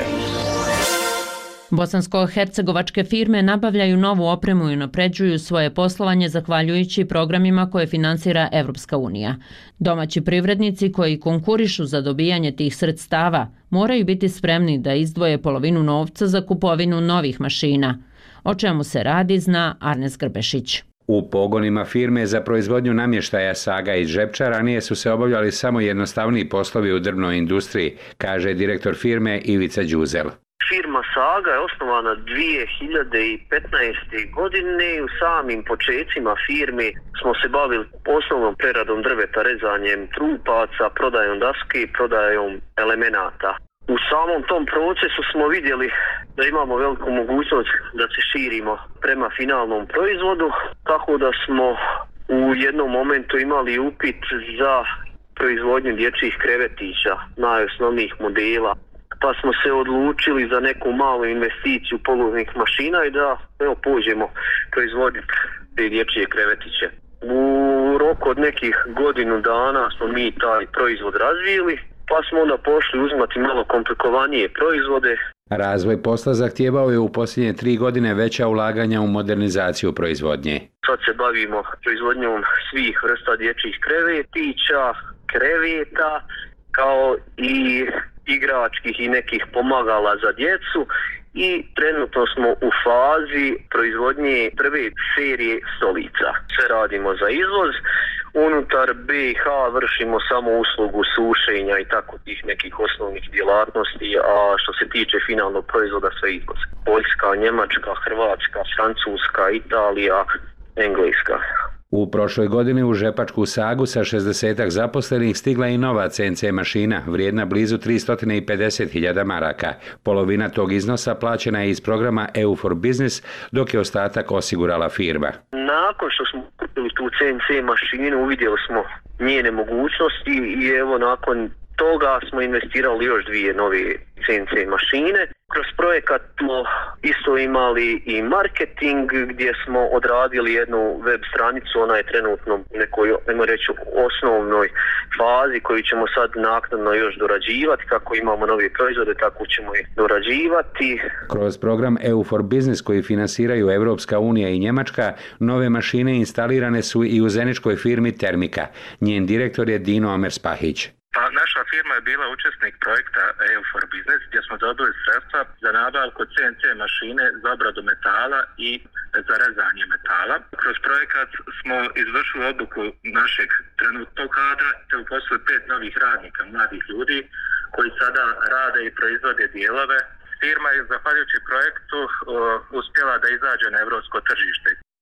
Bosansko-hercegovačke firme nabavljaju novu opremu i unapređuju svoje poslovanje zahvaljujući programima koje finansira Evropska unija. Domaći privrednici koji konkurišu za dobijanje tih sredstava moraju biti spremni da izdvoje polovinu novca za kupovinu novih mašina. O čemu se radi zna Arnes Grbešić. U pogonima firme za proizvodnju namještaja Saga iz Žepča ranije su se obavljali samo jednostavniji poslovi u drvnoj industriji, kaže direktor firme Ivica Đuzel. Firma Saga je osnovana dvije hiljade petnaeste. godine i u samim počecima firmi smo se bavili osnovnom preradom drveta, rezanjem trupaca, prodajom daske i prodajom elemenata. U samom tom procesu smo vidjeli da imamo veliku mogućnost da se širimo prema finalnom proizvodu, tako da smo u jednom momentu imali upit za proizvodnju dječjih krevetića, najosnovnijih modela. Pa smo se odlučili za neku malu investiciju polovnih mašina i da evo, pođemo proizvoditi te dječje krevetiće. U roku od nekih godinu dana smo mi taj proizvod razvijeli, pa smo onda pošli uzmati malo komplikovanije proizvode. Razvoj posla zahtijevao je u posljednje tri godine veća ulaganja u modernizaciju proizvodnje. Sad se bavimo proizvodnjom svih vrsta dječjih krevetića, kreveta, kao i igračkih i nekih pomagala za djecu i trenutno smo u fazi proizvodnje prve serije stolica. Sve radimo za izvoz, unutar B i H vršimo samo uslugu sušenja i tako tih nekih osnovnih djelatnosti, a što se tiče finalnog proizvoda sve izvoz. Poljska, Njemačka, Hrvatska, Francuska, Italija, Engleska. U prošloj godini u Žepačku Sagu sa šezdesetak zaposlenih stigla i nova C N C mašina, vrijedna blizu tristo pedeset hiljada maraka. Polovina tog iznosa plaćena je iz programa E U for Business, dok je ostatak osigurala firma. Nakon što smo kupili tu C N C mašinu, uvidjeli smo njene mogućnosti i evo nakon toga smo investirali još dvije nove C N C mašine. Kroz projekat smo isto imali i marketing gdje smo odradili jednu web stranicu, ona je trenutno u nekoj, ajmo reći, osnovnoj fazi koju ćemo sad naknadno još dorađivati. Kako imamo nove proizvode, tako ćemo ih dorađivati. Kroz program E U for Business koji finansiraju Evropska unija i Njemačka, nove mašine instalirane su i u zeničkoj firmi Termika. Njen direktor je Dino Omerspahić. Pa naša firma je bila učesnik projekta E U for Business gdje smo dobili sredstva za nabavku C N C mašine za obradu metala i za rezanje metala. Kroz projekat smo izvršili odluku našeg trenutnog kadra te uposlili pet novih radnika, mladih ljudi koji sada rade i proizvode dijelove. Firma je zahvaljujući projektu uh, uspjela da izađe na evropsko tržište.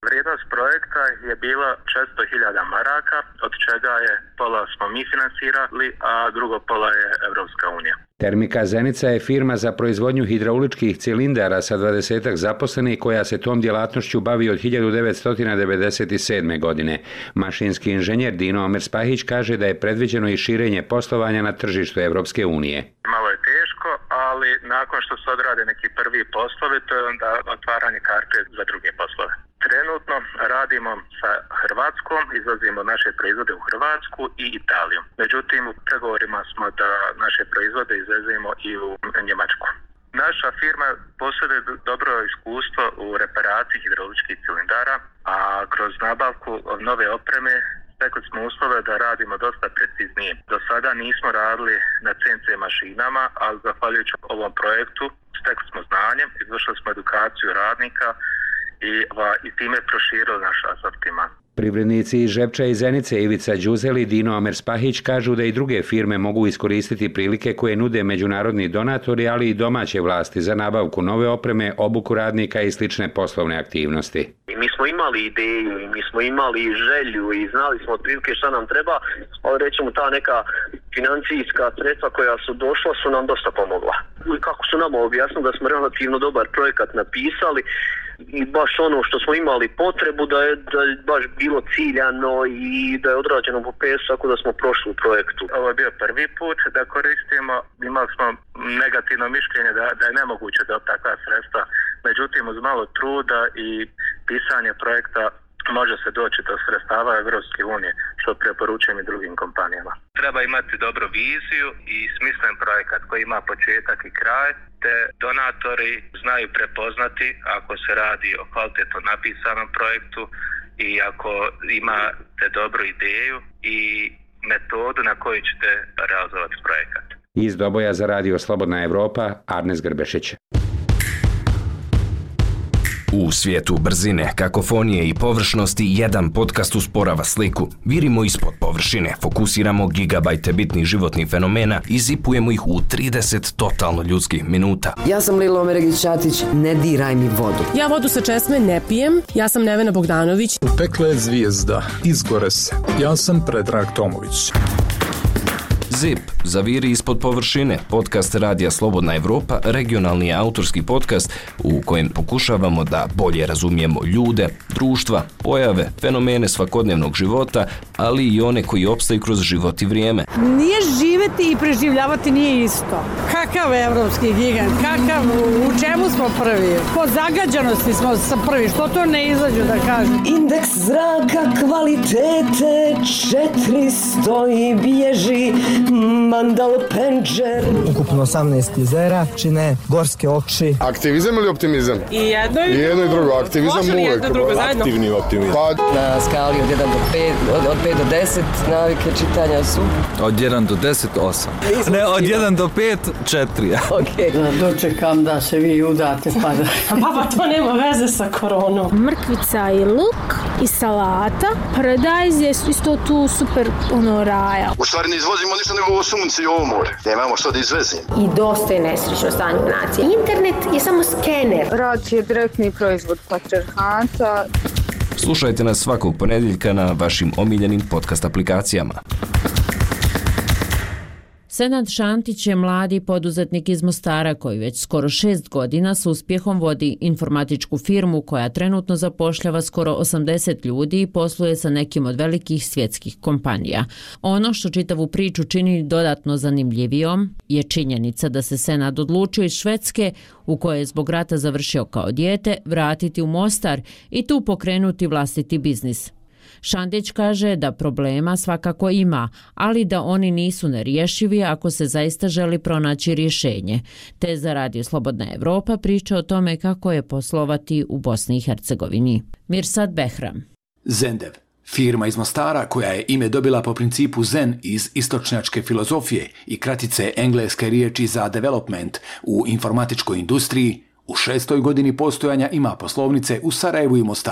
Vrijednost projekta je bila četiristo hiljada maraka, od čega je pola smo mi finansirali, a drugo pola je Evropska unija. Termika Zenica je firma za proizvodnju hidrauličkih cilindara sa dvadesetak zaposlenih koja se tom djelatnošću bavi od hiljadu devetsto devedeset sedme. godine. Mašinski inženjer Dino Omerspahić kaže da je predviđeno i širenje poslovanja na tržištu Evropske unije. Malo je teško, ali nakon što se odrade neki prvi poslovi, to je onda otvaranje karte za druge poslove. Trenutno radimo sa Hrvatskom, izvozimo naše proizvode u Hrvatsku i Italiju. Međutim, u pregovorima smo da naše proizvode izvezemo i u Njemačku. Naša firma posjeduje dobro iskustvo u reparaciji hidrauličkih cilindara, a kroz nabavku nove opreme stekli smo uslove da radimo dosta preciznije. Do sada nismo radili na C N C mašinama, ali zahvaljujući ovom projektu stekli smo znanje, izvršili smo edukaciju radnika i, i time proširili naš asortiman. Privrednici iz Žepča i Zenice Ivica Đuzeli i Dino Omerspahić kažu da i druge firme mogu iskoristiti prilike koje nude međunarodni donatori, ali i domaće vlasti za nabavku nove opreme, obuku radnika i slične poslovne aktivnosti. Mi smo imali ideju i mi smo imali želju i znali smo otprilike šta nam treba, ali rećemo ta neka financijska sredstva koja su došla su nam dosta pomogla. I kako su nam objasnili da smo relativno dobar projekat napisali, i baš ono što smo imali potrebu da je, da je baš bilo ciljano i da je odrađeno po pesu, tako da smo prošli u projektu. Ovo je bio prvi put da koristimo, imali smo negativno mišljenje da, da je nemoguće da takva sredstva, međutim uz malo truda i pisanje projekta može se doći do sredstava Evropske unije, što preporučujem i drugim kompanijama. Treba imati dobru viziju i smislen projekat koji ima početak i kraj, te donatori znaju prepoznati ako se radi o kvalitetno napisanom projektu i ako imate dobru ideju i metodu na koju ćete realizovati projekat. Iz Doboja za radio Slobodna Evropa, Arnes Grbešić. U svijetu brzine, kakofonije i površnosti jedan podcast usporava sliku. Virimo ispod površine, fokusiramo gigabajte bitnih životnih fenomena i zipujemo ih u trideset totalno ljudskih minuta. Ja sam Lilo Omeregić-Ćatić, ne diraj mi vodu. Ja vodu sa česme ne pijem, ja sam Nevena Bogdanović. Upekla je zvijezda, izgore se. Ja sam Predrag Tomović. Zip, zaviri ispod površine, podcast radija Slobodna Evropa, regionalni autorski podcast u kojem pokušavamo da bolje razumijemo ljude, društva, pojave, fenomene svakodnevnog života, ali i one koji opstaju kroz život i vrijeme. Nije živeti i preživljavati nije isto. Kakav evropski gigant, kakav, u čemu smo prvi? Po zagađanosti smo prvi, što to ne izađu da kažem? Indeks zraka kvalitete četiristo i bježi Mandal Penđer. Ukupno osamnaest jezera čine gorske oči. Aktivizam ili optimizam? I jedno i, I jedno i drugo. Aktivizam uvijek. Aktivni optimizam. Pa... Na skali od jedan do pet, od, od pet do deset navike čitanja su? Od jedan do deset, osam. Ne, od jedan do pet, četiri. Okay. Da dočekam da se vi udate pa da... Baba, to nema veze sa koronom. Mrkvica i luk i salata. Paradajz je isto tu super ono raja. U stvari ne izvozimo ništa nego ovo sunce i ovo more. Nemamo što da izvezimo. I dosta je nesrećno stanje nacije. Internet je samo skener. Rad je direktni proizvod patrijarhata. Slušajte nas svakog ponedjeljka na vašim omiljenim podcast aplikacijama. Senad Šantić je mladi poduzetnik iz Mostara koji već skoro šest godina s uspjehom vodi informatičku firmu koja trenutno zapošljava skoro osamdeset ljudi i posluje sa nekim od velikih svjetskih kompanija. Ono što čitavu priču čini dodatno zanimljivijom je činjenica da se Senad odlučio iz Švedske, u kojoj je zbog rata završio kao dijete, vratiti u Mostar i tu pokrenuti vlastiti biznis. Šantić kaže da problema svakako ima, ali da oni nisu nerješivi ako se zaista želi pronaći rješenje. Te za Radio Slobodna Evropa priča o tome kako je poslovati u Bosni i Hercegovini. Mirsad Behram. Zendev, firma iz Mostara koja je ime dobila po principu Zen iz istočnjačke filozofije i kratice engleske riječi za development u informatičkoj industriji, u šestoj godini postojanja ima poslovnice u Sarajevu i Mostaru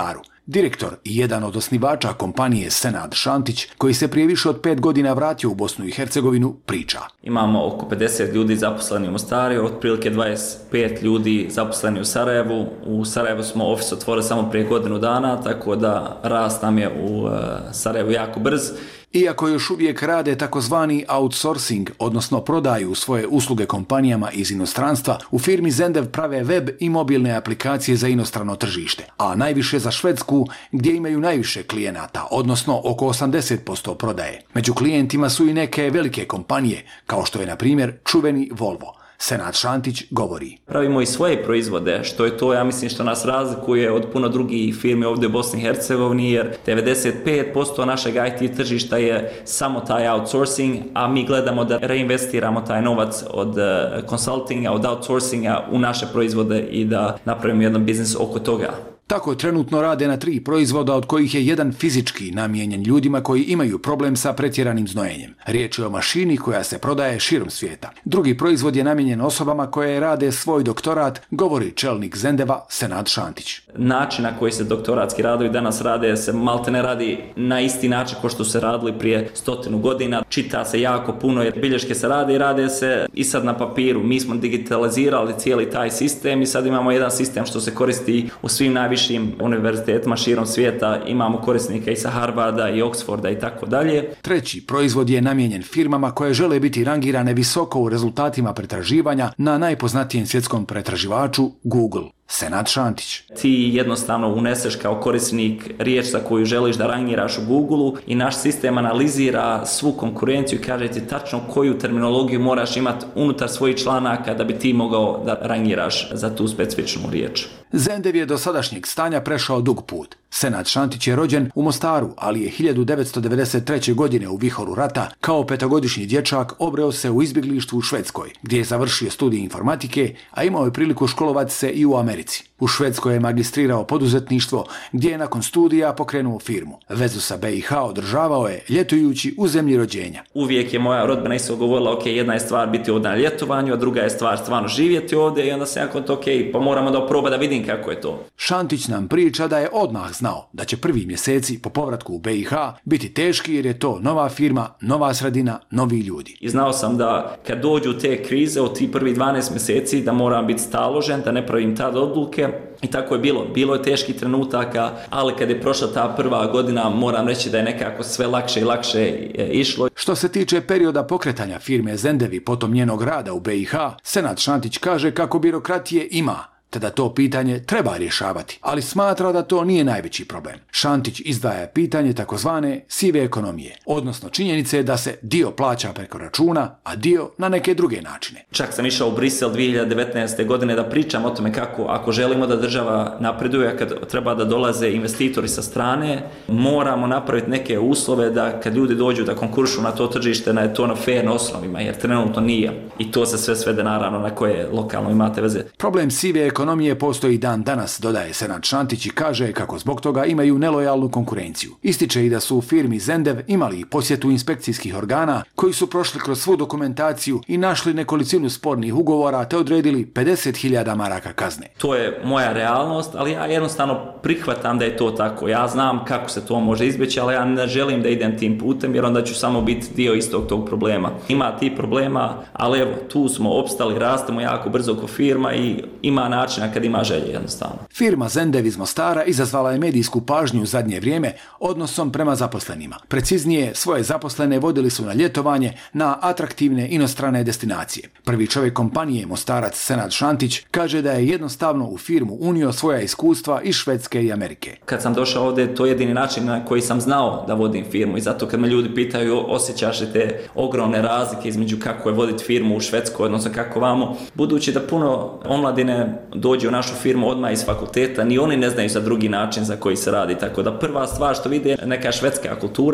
Direktor i jedan od osnivača kompanije Senad Šantić, koji se prije više od pet godina vratio u Bosnu i Hercegovinu, priča. Imamo oko pedeset ljudi zaposleni u Mostaru, otprilike dvadeset pet ljudi zaposleni u Sarajevu. U Sarajevu smo ofis otvorili samo prije godinu dana, tako da rast nam je u Sarajevu jako brz. Iako još uvijek rade takozvani outsourcing, odnosno prodaju svoje usluge kompanijama iz inostranstva, u firmi Zendev prave web i mobilne aplikacije za inostrano tržište, a najviše za Švedsku, gdje imaju najviše klijenata, odnosno oko osamdeset posto prodaje. Među klijentima su i neke velike kompanije, kao što je na primjer čuveni Volvo. Senad Šantić govori. Pravimo i svoje proizvode, što je to, ja mislim, što nas razlikuje od puno drugih firmi ovdje u Bosni i Hercegovini, jer devedeset pet posto našeg I T tržišta je samo taj outsourcing, a mi gledamo da reinvestiramo taj novac od consultinga, od outsourcinga u naše proizvode i da napravimo jedan biznis oko toga. Tako trenutno rade na tri proizvoda, od kojih je jedan fizički namijenjen ljudima koji imaju problem sa pretjeranim znojenjem. Riječ je o mašini koja se prodaje širom svijeta. Drugi proizvod je namijenjen osobama koje rade svoj doktorat, govori čelnik Zendeva Senad Šantić. Način na koji se doktoratski radovi danas rade se malte ne radi na isti način kao što se radili prije stotinu godina. Čita se jako puno jer bilješke se rade i rade se i sad na papiru. Mi smo digitalizirali cijeli taj sistem i sad imamo jedan sistem što se koristi u svim najvišim univerzitetima širom svijeta, imamo korisnike i sa Harvarda i Oxforda i tako dalje. Treći proizvod je namijenjen firmama koje žele biti rangirane visoko u rezultatima pretraživanja na najpoznatijem svjetskom pretraživaču Google. Senad Šantić. Ti jednostavno uneseš kao korisnik riječ za koju želiš da rangiraš u Google-u i naš sistem analizira svu konkurenciju i kaže ti tačno koju terminologiju moraš imati unutar svojih članaka da bi ti mogao da rangiraš za tu specifičnu riječ. Zendev je do sadašnjeg stanja prešao dug put. Senad Šantić je rođen u Mostaru, ali je hiljadu devetsto devedeset treće. godine u vihoru rata kao petogodišnji dječak obreo se u izbjeglištvu u Švedskoj, gdje je završio studij informatike, a imao je priliku školovati se i u Americi. U Švedskoj je magistrirao poduzetništvo, gdje je nakon studija pokrenuo firmu. Vezu sa B i H održavao je ljetujući u zemlji rođenja. Uvijek je moja rodbina isto govorila, ok, jedna je stvar biti ovdje na ljetovanju, a druga je stvar stvarno živjeti ovdje i onda se jako to, ok, pa moramo da proba da vidim kako je to. Šantić nam priča da je odmah znao da će prvi mjeseci po povratku u B i H biti teški jer je to nova firma, nova sredina, novi ljudi. I znao sam da kad dođu te krize od tih prvih dvanaest mjeseci da moram biti staložen, da ne pravim tad odluke. I tako je bilo. Bilo je teških trenutaka, ali kad je prošla ta prva godina, moram reći da je nekako sve lakše i lakše išlo. Što se tiče perioda pokretanja firme Zendevi potom njenog rada u B i H, Senad Šantić kaže kako birokratije ima, te da to pitanje treba rješavati, ali smatra da to nije najveći problem. Šantić izdvaja pitanje takozvane sive ekonomije, odnosno činjenice da se dio plaća preko računa, a dio na neke druge načine. Čak sam išao u Brisel dvije hiljade devetnaeste. godine da pričam o tome kako ako želimo da država napreduje, kad treba da dolaze investitori sa strane, moramo napraviti neke uslove da kad ljudi dođu da konkuršu na to tržište, na to na fair osnovima, jer trenutno nije. I to se sve svede naravno na koje lokalno imate veze. Problem sive ekonomije ekonomije postoji dan danas, dodaje Senad Šantić i kaže kako zbog toga imaju nelojalnu konkurenciju. Ističe i da su u firmi Zendev imali posjetu inspekcijskih organa koji su prošli kroz svu dokumentaciju i našli nekolicinu spornih ugovora te odredili pedeset hiljada maraka kazne. To je moja realnost, ali ja jednostavno prihvatam da je to tako. Ja znam kako se to može izbjeći, ali ja ne želim da idem tim putem jer onda ću samo biti dio istog tog problema. Ima ti problema, ali evo, tu smo opstali, rastemo jako brzo ko firma i ima način kad ima želje jednostavno. Firma Zendev iz Mostara izazvala je medijsku pažnju u zadnje vrijeme odnosom prema zaposlenima. Preciznije, svoje zaposlene vodili su na ljetovanje na atraktivne inostrane destinacije. Prvi čovjek kompanije Mostarac Senad Šantić kaže da je jednostavno u firmu unio svoja iskustva iz Švedske i Amerike. Kad sam došao ovdje, to je jedini način na koji sam znao da vodim firmu i zato kad me ljudi pitaju osjećaš li te ogromne razlike između kako je voditi firmu u Švedskoj, odnosno kako vamo, budući da puno omladine dođe u našu firmu odmah iz fakulteta, ni oni ne znaju za drugi način za koji se radi, tako da prva stvar što vide je neka švedska kultura.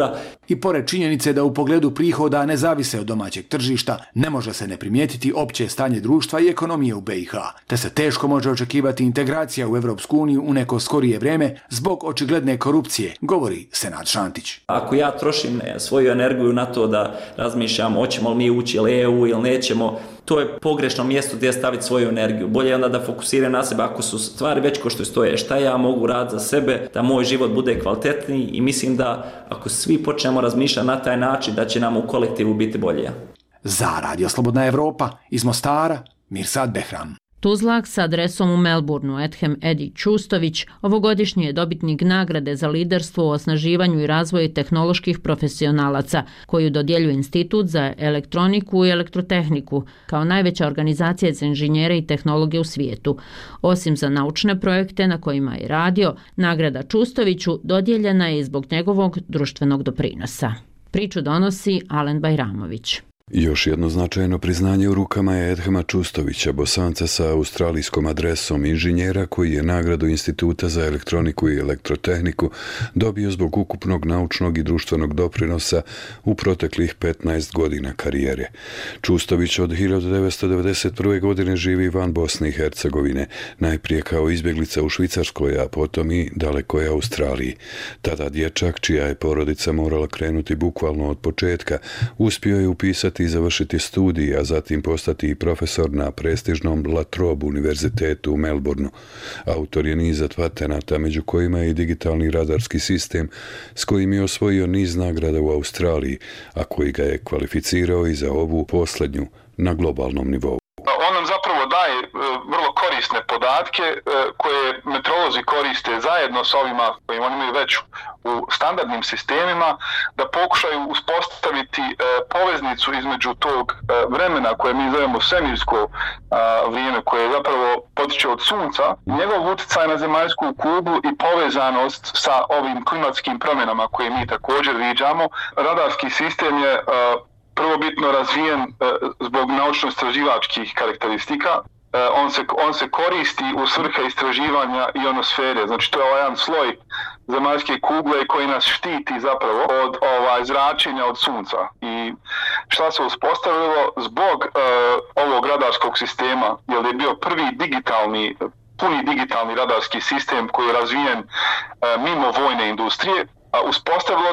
i pored činjenice da u pogledu prihoda ne zavise od domaćeg tržišta, ne može se ne primijetiti opće stanje društva i ekonomije u B i H, te se teško može očekivati integracija u Evropsku uniju u neko skorije vrijeme zbog očigledne korupcije, govori Senad Šantić. Ako ja trošim svoju energiju na to da razmišljam hoćemo li mi ući ili E U ili nećemo, to je pogrešno mjesto gdje staviti svoju energiju. Bolje je onda da fokusiram na sebe ako su stvari već ko što stoje, šta ja mogu raditi za sebe, da moj život bude kvalitetniji i mislim da ako svi počnemo razmišljati na taj način da će nam u kolektivu biti bolje. Za Radio Slobodna Evropa iz Mostara, Mirsad Behram. Tuzlak sa adresom u Melbourneu, Edhem Edi Čustović, ovogodišnji je dobitnik nagrade za liderstvo u osnaživanju i razvoju tehnoloških profesionalaca, koju dodjeljuje Institut za elektroniku i elektrotehniku, kao najveća organizacija za inženjere i tehnologe u svijetu. Osim za naučne projekte na kojima je radio, nagrada Čustoviću dodijeljena je zbog njegovog društvenog doprinosa. Priču donosi Alen Bajramović. Još jedno značajno priznanje u rukama je Edhema Čustovića, Bosanca sa australijskom adresom, inženjera koji je nagradu Instituta za elektroniku i elektrotehniku dobio zbog ukupnog naučnog i društvenog doprinosa u proteklih petnaest godina karijere. Čustović od hiljadu devetsto devedeset prve. godine živi van Bosne i Hercegovine, najprije kao izbjeglica u Švicarskoj, a potom i dalekoj Australiji. Tada dječak, čija je porodica morala krenuti bukvalno od početka, uspio je upisati i završiti studij, a zatim postati i profesor na prestižnom La Trobe univerzitetu u Melbourneu. Autor je niza patenata, među kojima je i digitalni radarski sistem s kojim je osvojio niz nagrada u Australiji, a koji ga je kvalificirao i za ovu posljednju na globalnom nivou. On nam zapravo daje vrlo korisne podatke koje meteorolozi koriste zajedno s ovima koji oni imaju već u standardnim sistemima, da pokušaju uspostaviti poveznicu između tog vremena koje mi zovemo svemirsko vrijeme, koje zapravo potiče od sunca, njegov utjecaj na zemaljsku kuglu i povezanost sa ovim klimatskim promjenama koje mi također viđamo. Radarski sistem je prvobitno razvijen zbog naučno-istraživačkih karakteristika. On se, on se koristi u svrhe istraživanja ionosfere, znači to je ovaj jedan sloj zemaljske kugle koji nas štiti zapravo od ovaj, zračenja od sunca. I šta se uspostavilo zbog uh, ovog radarskog sistema, jer je bio prvi digitalni, puni digitalni radarski sistem koji je razvijen uh, mimo vojne industrije, a uspostavilo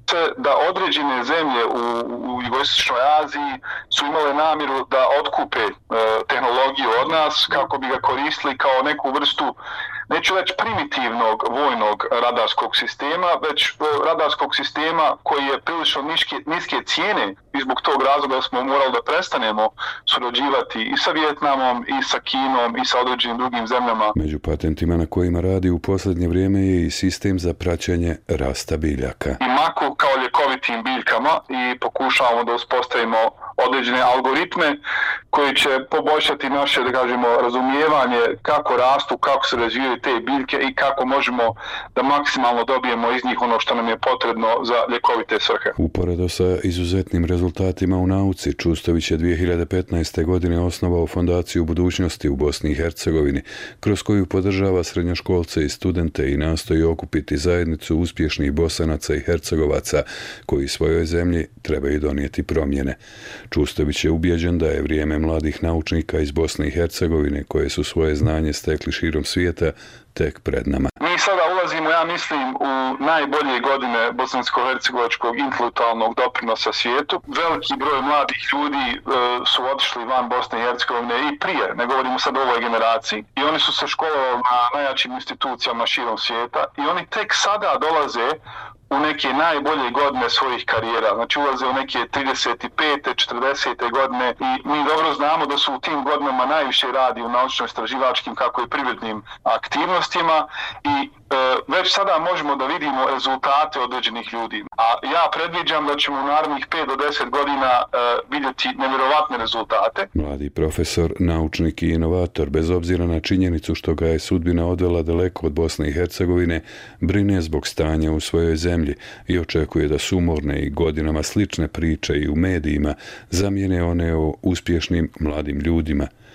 da određene zemlje u, u jugoistočnoj Aziji su imale namjeru da otkupe e, tehnologiju od nas kako bi ga koristili kao neku vrstu, neću reći primitivnog vojnog radarskog sistema, već e, radarskog sistema koji je prilično niske, niske cijene i zbog tog razloga smo morali da prestanemo surađivati i sa Vijetnamom, i sa Kinom, i sa određenim drugim zemljama. Među patentima na kojima radi u posljednje vrijeme je i sistem za praćenje rasta biljaka. I maku kao ljekovitim biljkama i pokušavamo da uspostavimo određene algoritme koji će poboljšati naše, da kažemo, razumijevanje kako rastu, kako se razvijaju te biljke i kako možemo da maksimalno dobijemo iz njih ono što nam je potrebno za ljekovite svrhe. Uporedo sa izuzetnim rezultatima u nauci, Čustović je dvije hiljade petnaeste. godine osnovao Fondaciju budućnosti u Bosni i Hercegovini, kroz koju podržava srednjoškolce i studente i nastoji okupiti zajednicu uspješnih Bosanaca i Hercegovaca koji svojoj zemlji trebaju donijeti promjene. Čustović je ubijeđen da je vrijeme mladih naučnika iz Bosne i Hercegovine koje su svoje znanje stekli širom svijeta tek pred nama. Mi sada ulazimo, ja mislim, u najbolje godine bosansko-hercegovačkog intelektualnog doprinosa svijetu. Veliki broj mladih ljudi e, su otišli van Bosne i Hercegovine i prije, ne govorimo sad o ovoj generaciji. I oni su se školovali na najjačim institucijama širom svijeta i oni tek sada dolaze u neke najbolje godine svojih karijera, znači ulaze u neke trideset pete, četrdesete godine i mi dobro znamo da su u tim godinama najviše radi u naučno-istraživačkim kako i privrednim aktivnostima i e, već sada možemo da vidimo rezultate određenih ljudi. A ja predviđam da ćemo u narednih pet do deset godina e, vidjeti nevjerovatne rezultate. Mladi profesor, naučnik i inovator, bez obzira na činjenicu što ga je sudbina odvela daleko od Bosne i Hercegovine, brine zbog stanja u svojoj zemlji i očekuje da sumorne i godinama slične priče i u medijima zamijene one o uspješnim mladim ljudima.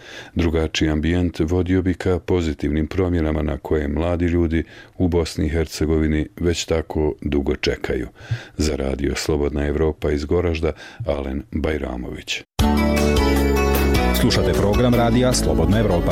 Drugačiji ambijent vodio bi ka pozitivnim promjenama na koje mladi ljudi u Bosni i Hercegovini već tako dugo čekaju. Za radio Slobodna Evropa iz Goražda, Alen Bajramović. Slušate program radija Slobodna Evropa.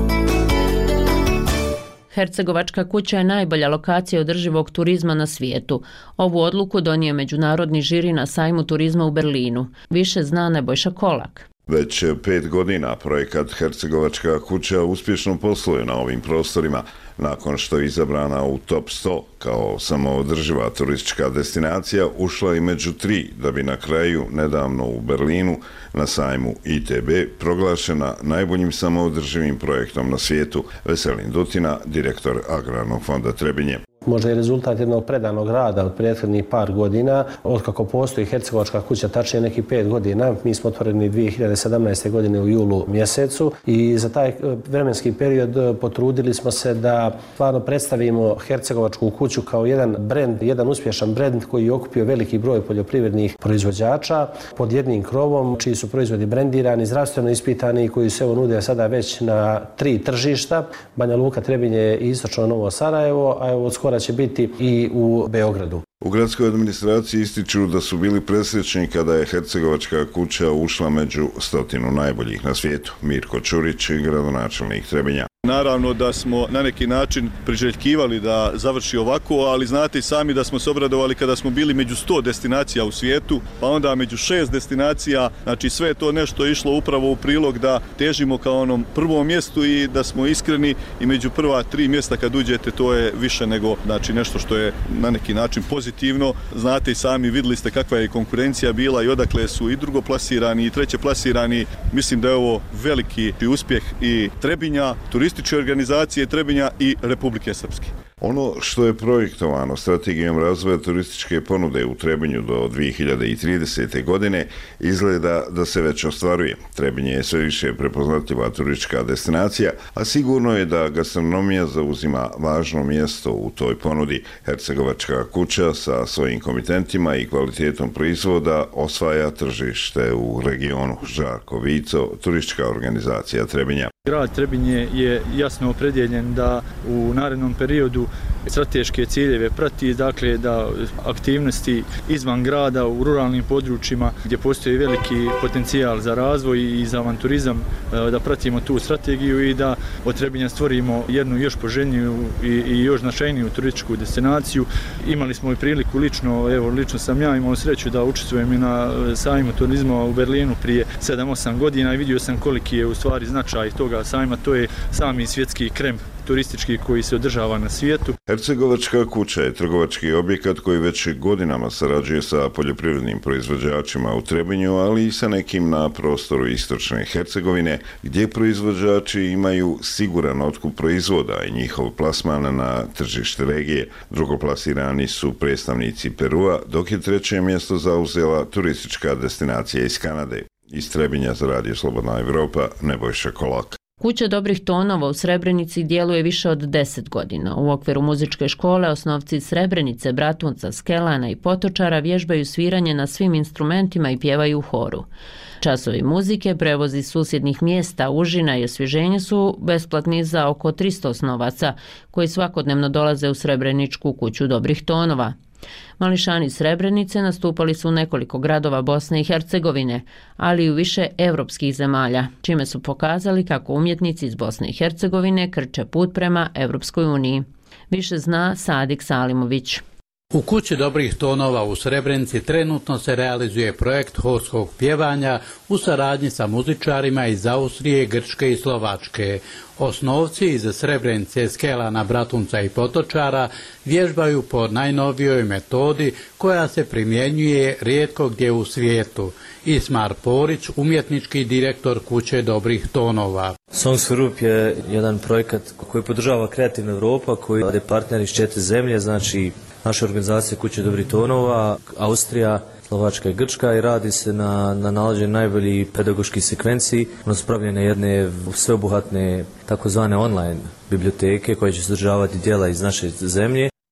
Hercegovačka kuća je najbolja lokacija održivog turizma na svijetu. Ovu odluku donio međunarodni žiri na sajmu turizma u Berlinu. Više zna Nebojša Kolak. Već pet godina projekat Hercegovačka kuća uspješno posluje na ovim prostorima, nakon što je izabrana u top sto kao samoodrživa turistička destinacija, ušla i među tri, da bi na kraju nedavno u Berlinu na sajmu I T B proglašena najboljim samoodrživim projektom na svijetu. Veselin Dutina, direktor Agrarnog fonda Trebinje. Možda je rezultat jednog predanog rada od prethodnih par godina, otkako postoji Hercegovačka kuća, tačnije neki pet godina. Mi smo otvoreni dvije hiljade sedamnaeste. godine u julu mjesecu i za taj vremenski period potrudili smo se da stvarno predstavimo Hercegovačku kuću kao jedan brend, jedan uspješan brend koji je okupio veliki broj poljoprivrednih proizvođača pod jednim krovom, čiji su proizvodi brendirani, zdravstveno ispitani i koji se evo nude sada već na tri tržišta, Banja Luka, Trebinje i istočno Novo Sarajevo, a evo od skora će biti i u Beogradu. U gradskoj administraciji ističu da su bili presrećni kada je Hercegovačka kuća ušla među stotinu najboljih na svijetu. Mirko Čurić, gradonačelnik Trebinja. Naravno da smo na neki način priželjkivali da završi ovako, ali znate i sami da smo se obradovali kada smo bili među sto destinacija u svijetu, pa onda među šest destinacija, znači sve to nešto je išlo upravo u prilog da težimo kao onom prvom mjestu i da smo iskreni i među prva tri mjesta kad uđete to je više nego znači nešto što je na neki način pozitivno. Znate i sami, vidjeli ste kakva je konkurencija bila i odakle su i drugoplasirani i treće plasirani. Mislim da je ovo veliki uspjeh i Trebinja, turističke organizacije Trebinja i Republike Srpske. Ono što je projektovano strategijom razvoja turističke ponude u Trebinju do dvije hiljade tridesete. godine izgleda da se već ostvaruje. Trebinje je sve više prepoznatljiva turistička destinacija, a sigurno je da gastronomija zauzima važno mjesto u toj ponudi. Hercegovačka kuća sa svojim komitentima i kvalitetom proizvoda osvaja tržište u regionu. Žarko Vico, turistička organizacija Trebinja. Grad Trebinje je jasno opredjeljen da u narednom periodu strateške ciljeve prati, dakle da aktivnosti izvan grada u ruralnim područjima gdje postoji veliki potencijal za razvoj i za avanturizam, da pratimo tu strategiju i da od Trebinja stvorimo jednu još poželjniju i, i još značajniju turističku destinaciju. Imali smo i priliku lično, evo lično sam ja imao sreću da učestvujem i na sajmu turizma u Berlinu prije sedam osam godina i vidio sam koliki je u stvari značaj toga sajma, to je sami svjetski krem turistički koji se održava na svijetu. Hercegovačka kuća je trgovački objekat koji već godinama sarađuje sa poljoprivrednim proizvođačima u Trebinju, ali i sa nekim na prostoru istočne Hercegovine, gdje proizvođači imaju siguran otkup proizvoda i njihov plasman na tržište regije. Drugoplasirani su predstavnici Perua, dok je treće mjesto zauzela turistička destinacija iz Kanade. Iz Trebinja za radio Slobodna Evropa, Nebojša Kolak. Kuća dobrih tonova u Srebrenici djeluje više od deset godina. U okviru muzičke škole osnovci iz Srebrenice, Bratunca, Skelana i Potočara vježbaju sviranje na svim instrumentima i pjevaju u horu. Časovi muzike, prevozi susjednih mjesta, užina i osvježenje su besplatni za oko tristo osnovaca koji svakodnevno dolaze u Srebreničku kuću dobrih tonova. Mališani Srebrenice nastupali su u nekoliko gradova Bosne i Hercegovine, ali i u više evropskih zemalja, čime su pokazali kako umjetnici iz Bosne i Hercegovine krče put prema Evropskoj uniji. Više zna Sadik Salimović. U kući dobrih tonova u Srebrenici trenutno se realizuje projekt horskog pjevanja u saradnji sa muzičarima iz Austrije, Grčke i Slovačke. Osnovci iz Srebrenice, Skelana, Bratunca i Potočara vježbaju po najnovijoj metodi koja se primjenjuje rijetko gdje u svijetu. Ismar Porić, umjetnički direktor kuće dobrih tonova. Songs for Europe je jedan projekat koji podržava Kreativna Europa, koji je partner iz četiri zemlje, znači naša organizacija Kuće dobrih tonova, Austrija, Slovačka i Grčka, i radi se na, na nalaženju najboljih pedagoških sekvenciji, odnosno pravljene jedne sveobuhvatne takozvane online biblioteke koje će sadržavati djela iz naše zemlje.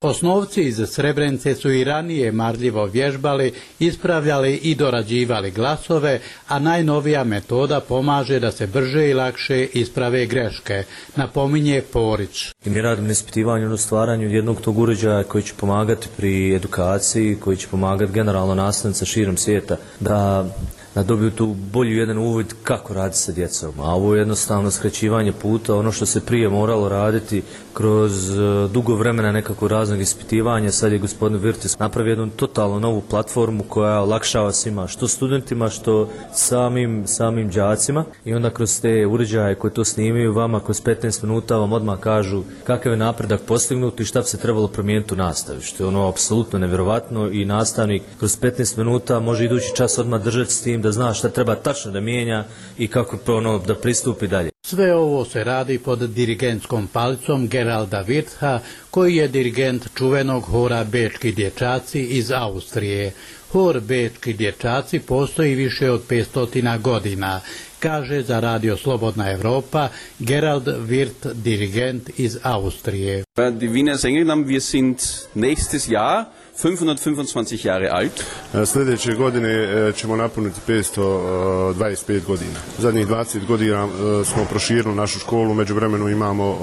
Osnovci iz Srebrenice su i ranije marljivo vježbali, ispravljali i dorađivali glasove, a najnovija metoda pomaže da se brže i lakše isprave greške, napominje Porić. I mi radimo na ispitivanju, na stvaranju jednog tog uređaja koji će pomagati pri edukaciji, koji će pomagati generalno nastavnica širom svijeta da da dobiju tu bolju jedan uvid kako raditi sa djecom. A ovo je jednostavno skraćivanje puta, ono što se prije moralo raditi kroz dugo vremena nekako raznog ispitivanja, sad je gospodin Virtis napravio jednu totalno novu platformu koja olakšava svima, što studentima, što samim, samim đacima, i onda kroz te uređaje koje to snimaju vama kroz petnaest minuta vam odmah kažu kakav je napredak postignut i šta bi se trebalo promijeniti u nastavi, što je ono apsolutno nevjerovatno, i nastavnik kroz petnaest minuta može idući čas odmah držati s tim da zna šta treba tačno da mijenja i kako ono, da pristupi dalje. Sve ovo se radi pod dirigentskom palicom Geralda Wirtha, koji je dirigent čuvenog hora Bečki dječaci iz Austrije. Hor Bečki dječaci postoji više od petsto godina, kaže za Radio Slobodna Evropa Gerald Wirth, dirigent iz Austrije. Die Wiener Sängerinnen, wir sind nächstes Jahr fünfhundertfünfundzwanzig Jahre alt. Sljedeće godine ćemo napuniti petsto dvadeset pet godina. Zadnjih dvadeset godina smo proširili našu školu, međuvremenu imamo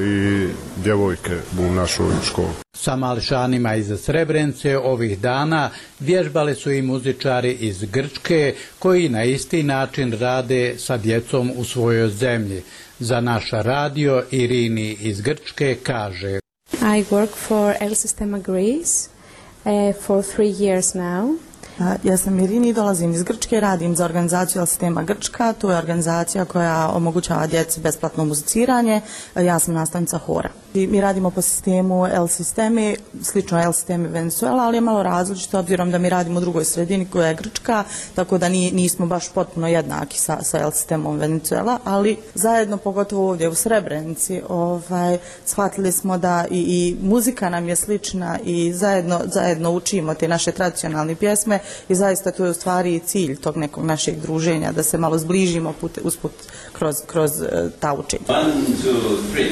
i djevojke u našoj školi. Sa mališanima iz Srebrenice ovih dana vježbali su i muzičari iz Grčke, koji na isti način rade sa djecom u svojoj zemlji. Za naš radio Irini iz Grčke kaže: I work for El Sistema Greece uh, for three years now. Ja sam Irini, dolazim iz Grčke, radim za organizaciju El Sistema Grčka. To je organizacija koja omogućava djeci besplatno muziciranje. Ja sam nastavnica hora. Mi radimo po sistemu El Sistemi, slično El Sistemi Venezuela, ali je malo različito obzirom da mi radimo u drugoj sredini koja je Grčka, tako da nismo baš potpuno jednaki sa, sa El Sistemom Venezuela, ali zajedno, pogotovo ovdje u Srebrenici, ovaj, shvatili smo da i, i muzika nam je slična i zajedno, zajedno učimo te naše tradicionalne pjesme i zaista to je u stvari i cilj tog nekog našeg druženja, da se malo zbližimo put, usput kroz, kroz uh, ta učenja. One, two, three.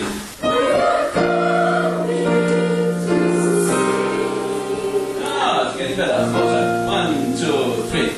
One, two, three.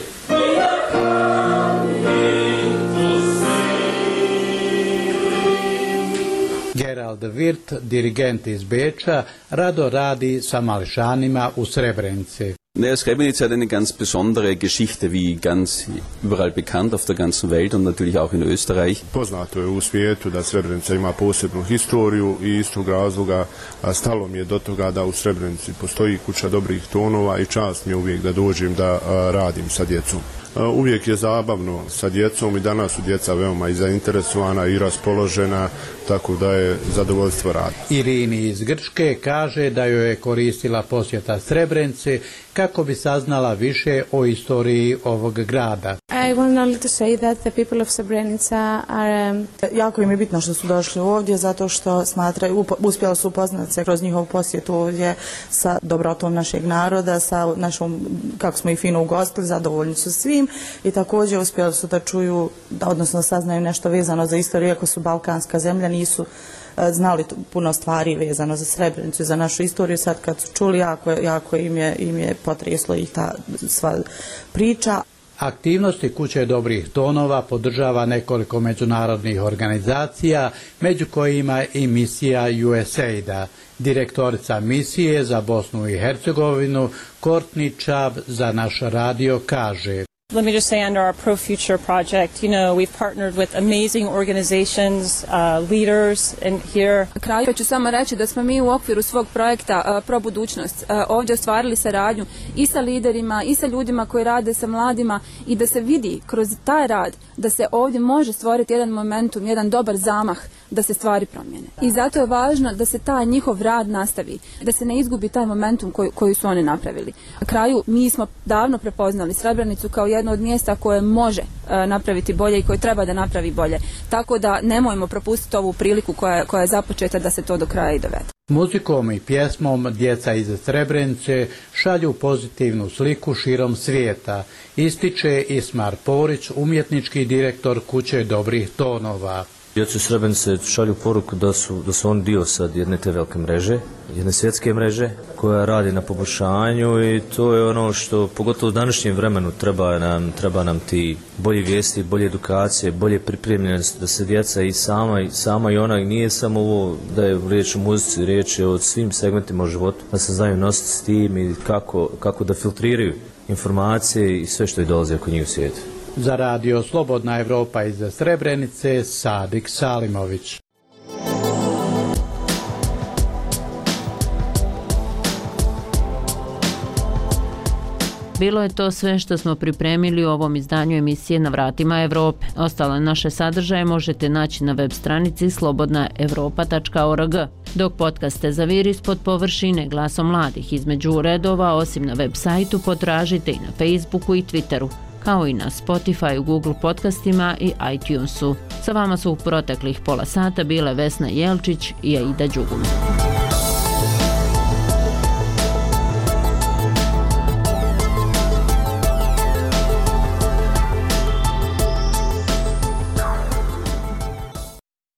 Gerald Wirth, dirigent iz Beča, rado radi sa mališanima u Srebrenici. Naja, Srebrenica hat eine ganz besondere Geschichte, wie ganz überall bekannt auf der ganzen Welt und natürlich auch in Österreich. Poznato je u svijetu da Srebrenica ima posebnu historiju i iz tog razloga stalo mi je do toga da u Srebrenici postoji kuća dobrih tonova i čast mi je uvijek da dođem da radim sa djecom. Uvijek je zabavno sa djecom i danas su djeca veoma i zainteresovana i raspoložena, tako da je zadovoljstvo rad. Irini iz Grčke kaže da joj je koristila posjeta Srebrenice kako bi saznala više o istoriji ovog grada. I want only to say that the people of Srebrenica are... Um... Jako im je bitno što su došli ovdje, zato što smatraju, uspjeli su upoznati se kroz njihov posjet ovdje sa dobrotom našeg naroda, sa našom, kako smo ih fino ugostili, zadovoljni su svim i također uspjeli su da čuju, odnosno saznaju nešto vezano za istoriju, iako su balkanska zemlja, nisu znali puno stvari vezano za Srebrenicu i za našu istoriju. Sad kad su čuli, jako, jako im je, im je potreslo ih ta sva priča. Aktivnosti Kuće dobrih tonova podržava nekoliko međunarodnih organizacija, među kojima i misija U S A I D-a. Direktorica misije za Bosnu i Hercegovinu Courtney Chubb za naš radio kaže: Let me just say, under our Pro Future project, you know, we've partnered with amazing organizations, uh, leaders, and here... Na kraju ću samo reći da smo mi u okviru svog projekta uh, Pro Budućnost uh, ovdje ostvarili saradnju i sa liderima, i sa ljudima koji rade sa mladima i da se vidi kroz taj rad da se ovdje može stvoriti jedan momentum, jedan dobar zamah da se stvari promijene. I zato je važno da se taj njihov rad nastavi, da se ne izgubi taj momentum koji, koji su oni napravili. Na kraju mi smo davno prepoznali Srebrenicu kao jedno od mjesta koje može uh, napraviti bolje i koje treba da napravi bolje. Tako da nemojmo propustiti ovu priliku koja, koja je započeta da se to do kraja i dovede. Muzikom i pjesmom djeca iz Srebrenice šalju pozitivnu sliku širom svijeta, ističe Ismar Porić, umjetnički direktor Kuće dobrih tonova. Djecu iz Srebrenice šalju poruku da su, da su oni dio sad jedne te velike mreže, jedne svjetske mreže koja radi na poboljšanju i to je ono što pogotovo u današnjem vremenu treba nam, treba nam ti bolji vijesti, bolje edukacije, bolje pripremljenost da se djeca i sama, i sama i ona i nije samo ovo da je riječ o muzici, riječ je o svim segmentima života, da se znaju nositi s tim i kako, kako da filtriraju informacije i sve što je dolazi oko njih u svijetu. Za radio Slobodna Evropa iz Srebrenice, Sadik Salimović. Bilo je to sve što smo pripremili u ovom izdanju emisije Na vratima Evrope. Ostale naše sadržaje možete naći na web stranici slobodna evropa tačka org. Dok podcaste Zaviri ispod površine glasom mladih između redova, osim na web sajtu, potražite i na Facebooku i Twitteru, kao i na Spotify, Google podcastima i iTunesu. Sa vama su u proteklih pola sata bile Vesna Jelčić i Aida Đugum.